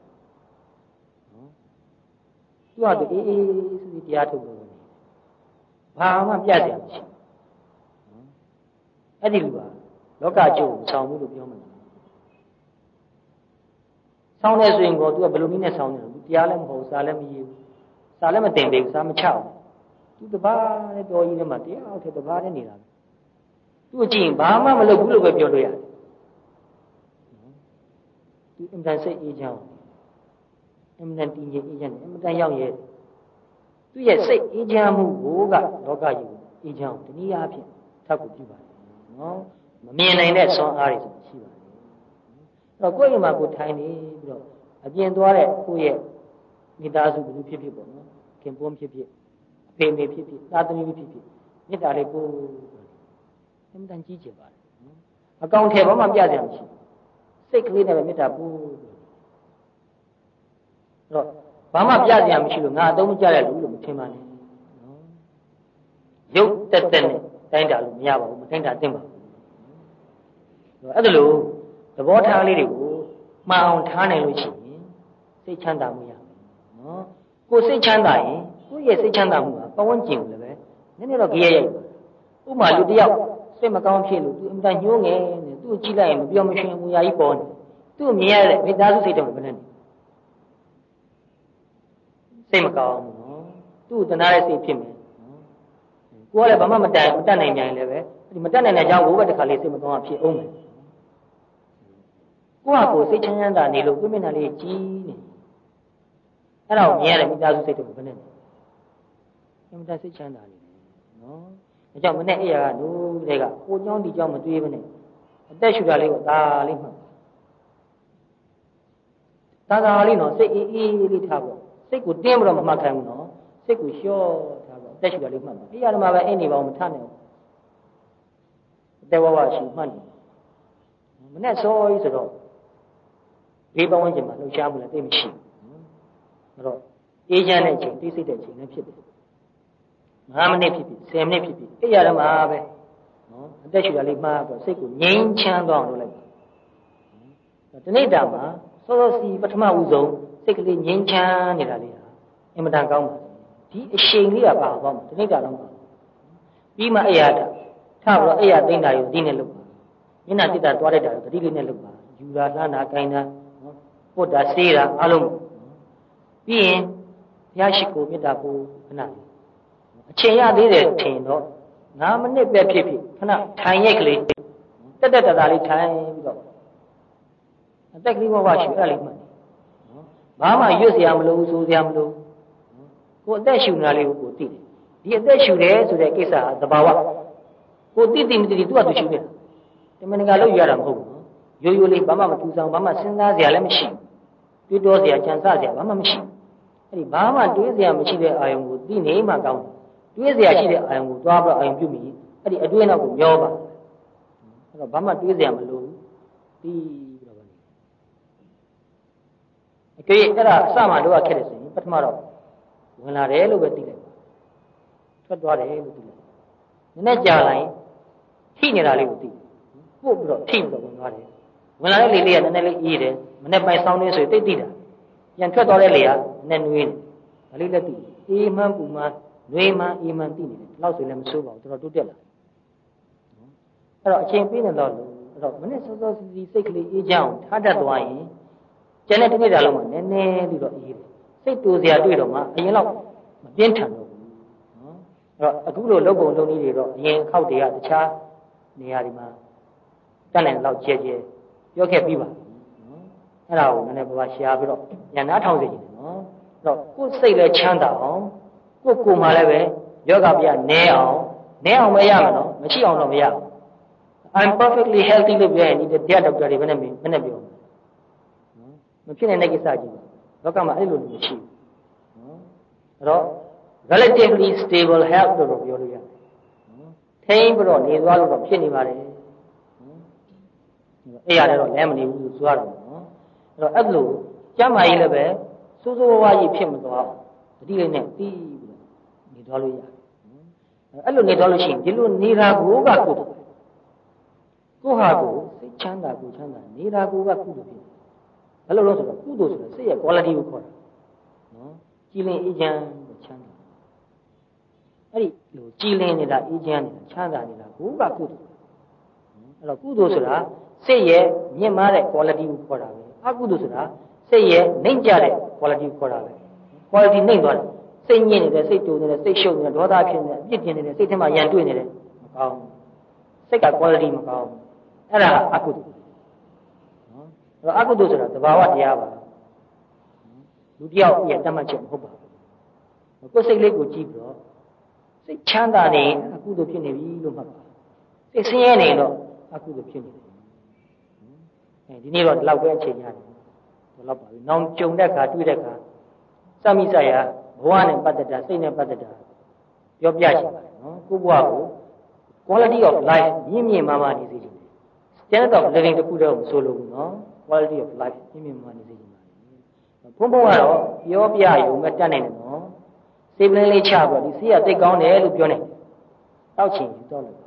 သူကသူအေးဆိုပြီးတရားထုတ်လို့ဘာမှပြတ်တယ်မရှိအဲ့ဒီလူကလောကကျိုးဆောင်မှုလို့ပြောမှာဆောင်းနေဆိုရင်ကိုသူကဘယ်လိုနည်းနဲ့ဆောင်းနေလဲသူတရားလည်းမဟုတ်စာလည်းမရေးဘူးစာလည်းမတင်ပေးဘူးစာမချဘူးသူတပါးနဲ့တော်ကြီးထဲမှာတရားအောက်ထဲတပါးနဲ့နေတာသူ့အကြည့်ဘာမှမလုပ်ဘူးလို့ပဲပြောလို့ရတယ်သူအင်တန်စိတ်အေးချမ်းအင်တန်တည်ငြိမ်အေးချမ်းတယ်အင်တန်ရောက်ရဲ့သူ့ရဲ့စိတ်အေးချမ်းမှုကိုကလောကကြီးကိုအေးချမ်းတနည်းအားဖြင့်ထောက်ကူပြုပါတယ်နော်မမြင်နိုင်တဲ့ဆွမ်းအားတွေဆိုရှိပါတယ်အဲ့တော့ကိုယ့်အိမ်မှာကိုထိုင်နေပြီးတော့အပြင်သွားတဲ့ကိုယ့်ရဲ့မိသားစုဘယ်လိုဖြစ်ဖြစ်ပေါ့နော်ခင်ပွန်းဖြစ်ဖြစ်အဖေမေဖြစ်ဖြစ်သားသမီးဖြစ်ဖြစ်မေတ္တာလေးပို့အင်တန်ကြီးကျယ်ပါတယ်နော်အကောင်ထဲဘာမှပြကြရမရှိစိတ်ကလေးနဲ့ပဲမေတ္တာပို့အဲ့တော့ဘာမှပြကြရမရှိလို့ငါအသုံးမကျတဲ့လူလို့မထင်ပါနဲ့နော်ရုပ်တက်တက်နဲ့တိုင်းတာလို့မရပါဘူးမတိုင်းတာသင့်ပါဘူးအဲ့ဒါလို့သဘောထားလေးတွေကိုမှန်အောင်ထားနိုင်လို့ရှိရင်စိတ်ချမ်းသာမှုရမယ်နော်ကိုယ်စိတ်ချမ်းသာရင်ကိုယ့်ရဲ့စိတ်ချမ်းသာမှုကပတ်ဝန်းကျင်ကိုလည်းပဲနည်းနည်းတော့ကြည့်ရရိုက်ဥပမာလူတစ်ယောက်စိတ်မကောင်းဖြစ်လို့သူအင်တန်ညှိုးငယ်နေသူ့ကြည့်လိုက်ရင်မပြောမရှင်မူရာကြီးပေါ်နေသူ့မြင်ရတဲ့မိသားစုစိတ်တော့ဘယ်နဲ့စိတ်မကောင်းဘူးနော်သူ့တနာတဲ့စိတ်ဖြစ်မယ်ကိုယ်ကလည်းဘာမှမတတ်နိုင်ပြန်လည်းပဲဒီမတတ်နိုင်တဲ့အကြောင်းကိုပဲတစ်ခါလေးစိတ်မကောင်းအောင်ဖြစ်အောင်မယ်ကိုယ့်ဟာကိုယ်စိတ်ချမ်းသာနေလို့ကိုယ်မျက်နှာလေးကြီးနေအဲ့ဒါကိုမြင်ရတဲ့မိသားစုစိတ်တော့ဘယ်နဲ့အင်မတန်စိတ်ချမ်းသာနေတယ်နော်ဒါကြောင့်မနဲ့အိယာကလူတွေကကိုเจ้าဒီเจ้าမတွေးဘဲနဲ့အသက်ရှူတာလေးကိုဒါလေးမှတ်သာလေးနော်စိတ်အေးအေးလေးထားပေါ့စိတ်ကိုတင်းပြီးတော့မမှတ်ခိုင်းဘူးနော်စိတ်ကိုလျှော့ထားပေါ့အသက်ရှူတာလေးမှတ်ပါအိယာဓမ္မပဲအိနေပါအောင်မထနဲ့အသက်ဝဝရှူမှတ်နေမနဲ့စောကြီးဆိုတော့ဒီပဝန်းကျင်မှာလှုပ်ရှားမှုလည်းသိမရှိဘူးအဲ့တော့အေးချမ်းတဲ့အချိန်သိစိတ်တဲ့အချိန်လည်းဖြစ်တယ်9မိနစ်ဖြစ်ပြီ10မိနစ်ဖြစ်ပြီအိယာဓမ္မပဲနော်အသက်ရှူတာလေးမှားတော့စိတ်ကိုငြိမ်းချမ်းသွားအောင်လုပ်လိုက်ပါဒီနေ့တာမှာစောစောစီပထမဦးဆုံးစိတ်ကလေးငြိမ်းချမ်းနေတာလေးဟာအင်မတန်ကောင်းပါဒီအချိန်လေးကပါတော့ဒီနေ့တာတော့ပါပြီးမှအိယာတာထပြီးတော့အိယာသိမ့်တာကိုဒီနဲ့လုပ်ပါမျက်နှာတိတာတွားလိုက်တာကိုတတိလေးနဲ့လုပ်ပါယူတာလှမ်းတာကိုင်းတာနော်ပုတ်တာဆေးတာအလုံးပြီးရင်ဘုရားရှိခိုးမေတ္တာပို့ခဏလေးအချိန်ရသေးတယ်ထင်တော့9မိနစ်ပဲဖြစ်ဖြစ်ခဏထိုင်ရိုက်ကလေးတက်တက်တာလေးထိုင်ပြီးတော့အသက်ကလေးဝဝရှူအဲ့လေးမှတ်နော်ဘာမှရွတ်เสียမလို့ဆိုเสียမလို့ကိုအသက်ရှူနေတာလေးကိုသိတယ်ဒီအသက်ရှူတယ်ဆိုတဲ့ကိစ္စဟာသဘာဝကိုသိသိမသိသူကသူရှူနေတာတမန်ကလို့ရတာမဟုတ်ဘူးနော်ရိုးရိုးလေးဘာမှမထူဆောင်ဘာမှစဉ်းစားเสียလည်းမရှိဘူးတွေးတောเสียကြံစเสียဘာမှမရှိဘူးအဲ့ဒီဘာမှတွေးเสียမရှိတဲ့အာယုံကိုသိနေမှကောင်းတယ်တွေးเสียရှိတဲ့အာယုံကိုသွားပြီးအာယုံပြုမိအဲ့ဒီအတွေးနောက်ကိုမျောပါအဲ့တော့ဘာမှတွေးเสียမလို့ပြီးတော့ဗောအကြိမ်အဲ့ဒါအစမှတော့ခက်တယ်ဆိုရင်ပထမတော့ဝင်လာတယ်လို့ပဲသိလိုက်ထွက်သွားတယ်လို့သိလိုက်နည်းနည်းကြာလိုက်ထိနေတာလေးကိုသိပို့ပြီးတော့ထိပြီးတော့ဝင်သွားတယ်ဝင်လာတဲ့လေလေးကနည်းနည်းလေးအေးတယ်မနေ့ပိုင်းဆောင်းနေဆိုတိတ်တိတာပြန်ထွက်သွားတဲ့လေကနည်းနည်းနွေးတယ်ဒါလေးလည်းသိအေးမှန်းပူမှန်းနွေးမှန်းအေးမှန်းသိနေတယ်လောက်ဆိုလည်းမဆိုးပါဘူးတော်တော်တိုးတက်လာအဲ့တော့အချိန်ပြည့်နေတော့အဲ့တော့မနေ့စောစောစီစီစိတ်ကလေးအေးချမ်းအောင်ထားတတ်သွားရင်ကျန်တဲ့တစ်နေ့တာလုံးမှာနည်းနည်းလေးတော့အေးတယ်စိတ်တူစရာတွေ့တော့မှအရင်တော့မပြင်းထန်တော့ဘူးနော်အဲ့တော့အခုလိုလုပ်ပုံလုပ်နည်းတွေတော့အရင်ခောက်တွေကတခြားနေရာတွေမှာတတ်နိုင်တော့ကျဲကျဲပြောခဲ့ပြီးပါနော်အဲ့ဒါကိုနည်းနည်းဘာရှားပြီးတော့ညနာထောင်စေချင်တယ်နော်အဲ့တော့ကိုယ်စိတ်လည်းချမ်းသာအောင်ကိုယ်မှလည်းပဲယောဂပြနဲအောင်ပဲရမှာနော်မရှိအောင်တော့မရဘူး I'm perfectly healthy လို့ပြောရင်ဒီတရားဒေါက်တာတွေဘယ်နဲ့ပြောနော်မဖြစ်နိုင်တဲ့ကိစ္စကြီးလောကမှာအဲ့လိုမျိုးမရှိဘူးနော်အဲ့တော့ relatively stable health လို့ပြောလို့ရတယ်နော်ထိန်းပြီးတော့နေသွားလို့တော့ဖြစ်နေပါတယ်နော်အဲ့ရတယ်တော့လည်းမနေဘူးဆိုရတော့နော်အဲ့တော့အဲ့လိုကျမ်းမာရေးလည်းပဲစိုးစိုးဝါးဝါးကြီးဖြစ်မသွားဘူးတတိလေးနဲ့ပြီးပြီးတော့နေသွားလို့ရတယ်အဲ့လိုနေသွားလို့ရှိရင်ဒီလိုနေတာကိုကကိုဟာကိုစိတ်ချမ်းသာကိုချမ်းသာနေတာကိုကကုသိုလ်ဖြစ်ဘယ်လိုလဲဆိုတော့ကုသိုလ်ဆိုတာစိတ်ရဲ့ quality ကိုခေါ်တာနော်ကြည်လင်အေးချမ်းကိုချမ်းသာအဲ့ဒီလိုကြည်လင်နေတာအေးချမ်းနေတာချမ်းသာနေတာကိုကကုသိုလ်အဲ့တော့ကုသိုလ်ဆိုတာစိတ်ရဲ့မြင့်မားတဲ့ quality ကိုခေါ်တာပဲအကုသိုလ်ဆိုတာစိတ်ရဲ့နှိမ့်ကျတဲ့ quality ကိုခေါ်တာပဲ quality နှိမ့်သွားတယ်စိတ်ညစ်နေတယ်စိတ်တူနေတယ်စိတ်ရှုပ်နေတယ်ဒေါသဖြစ်နေတယ်အပြစ်တင်နေတယ်စိတ်ထဲမှာရန်တွေ့နေတယ်မကောင်းဘူးစိတ်က quality မကောင်းဘူးအဲ့ဒါအကုသိုလ်နော်အဲ့တော့အကုသိုလ်ဆိုတာသဘာဝတရားပါလူတယောက်ရဲ့တတ်မှတ်ချက်မဟုတ်ပါဘူးကိုယ်စိတ်လေးကိုကြည့်ပြီးတော့စိတ်ချမ်းသာနေအကုသိုလ်ဖြစ်နေပြီလို့မှတ်ပါစိတ်ဆင်းရဲနေတော့အကုသိုလ်ဖြစ်နေတယ်အဲဒီနေ့တော့ဒီလောက်ပဲအချိန်ရတယ်ဒီလောက်ပါပြီနောက်ကြုံတဲ့အခါတွေ့တဲ့အခါစမိစရာဘဝနဲ့ပတ်သက်တာစိတ်နဲ့ပတ်သက်တာပြောပြချင်ပါတယ်နော်ကိုယ့်ဘဝကို quality of life မြင့်မြင့်မားမားနေစေချင်တယ် standard of living တခုတော့မဆိုလို့ဘူးနော် quality of life မြင့်မြင့်မားမားနေစေချင်ပါတယ်ဘုံဘုံကတော့ပြောပြရုံပဲတတ်နိုင်တယ်နော်စေပလင်းလေးချပြီးတော့ဒီဆေးကသိကောင်းတယ်လို့ပြောနေတယ်တောက်ချင်ယူတော့လို့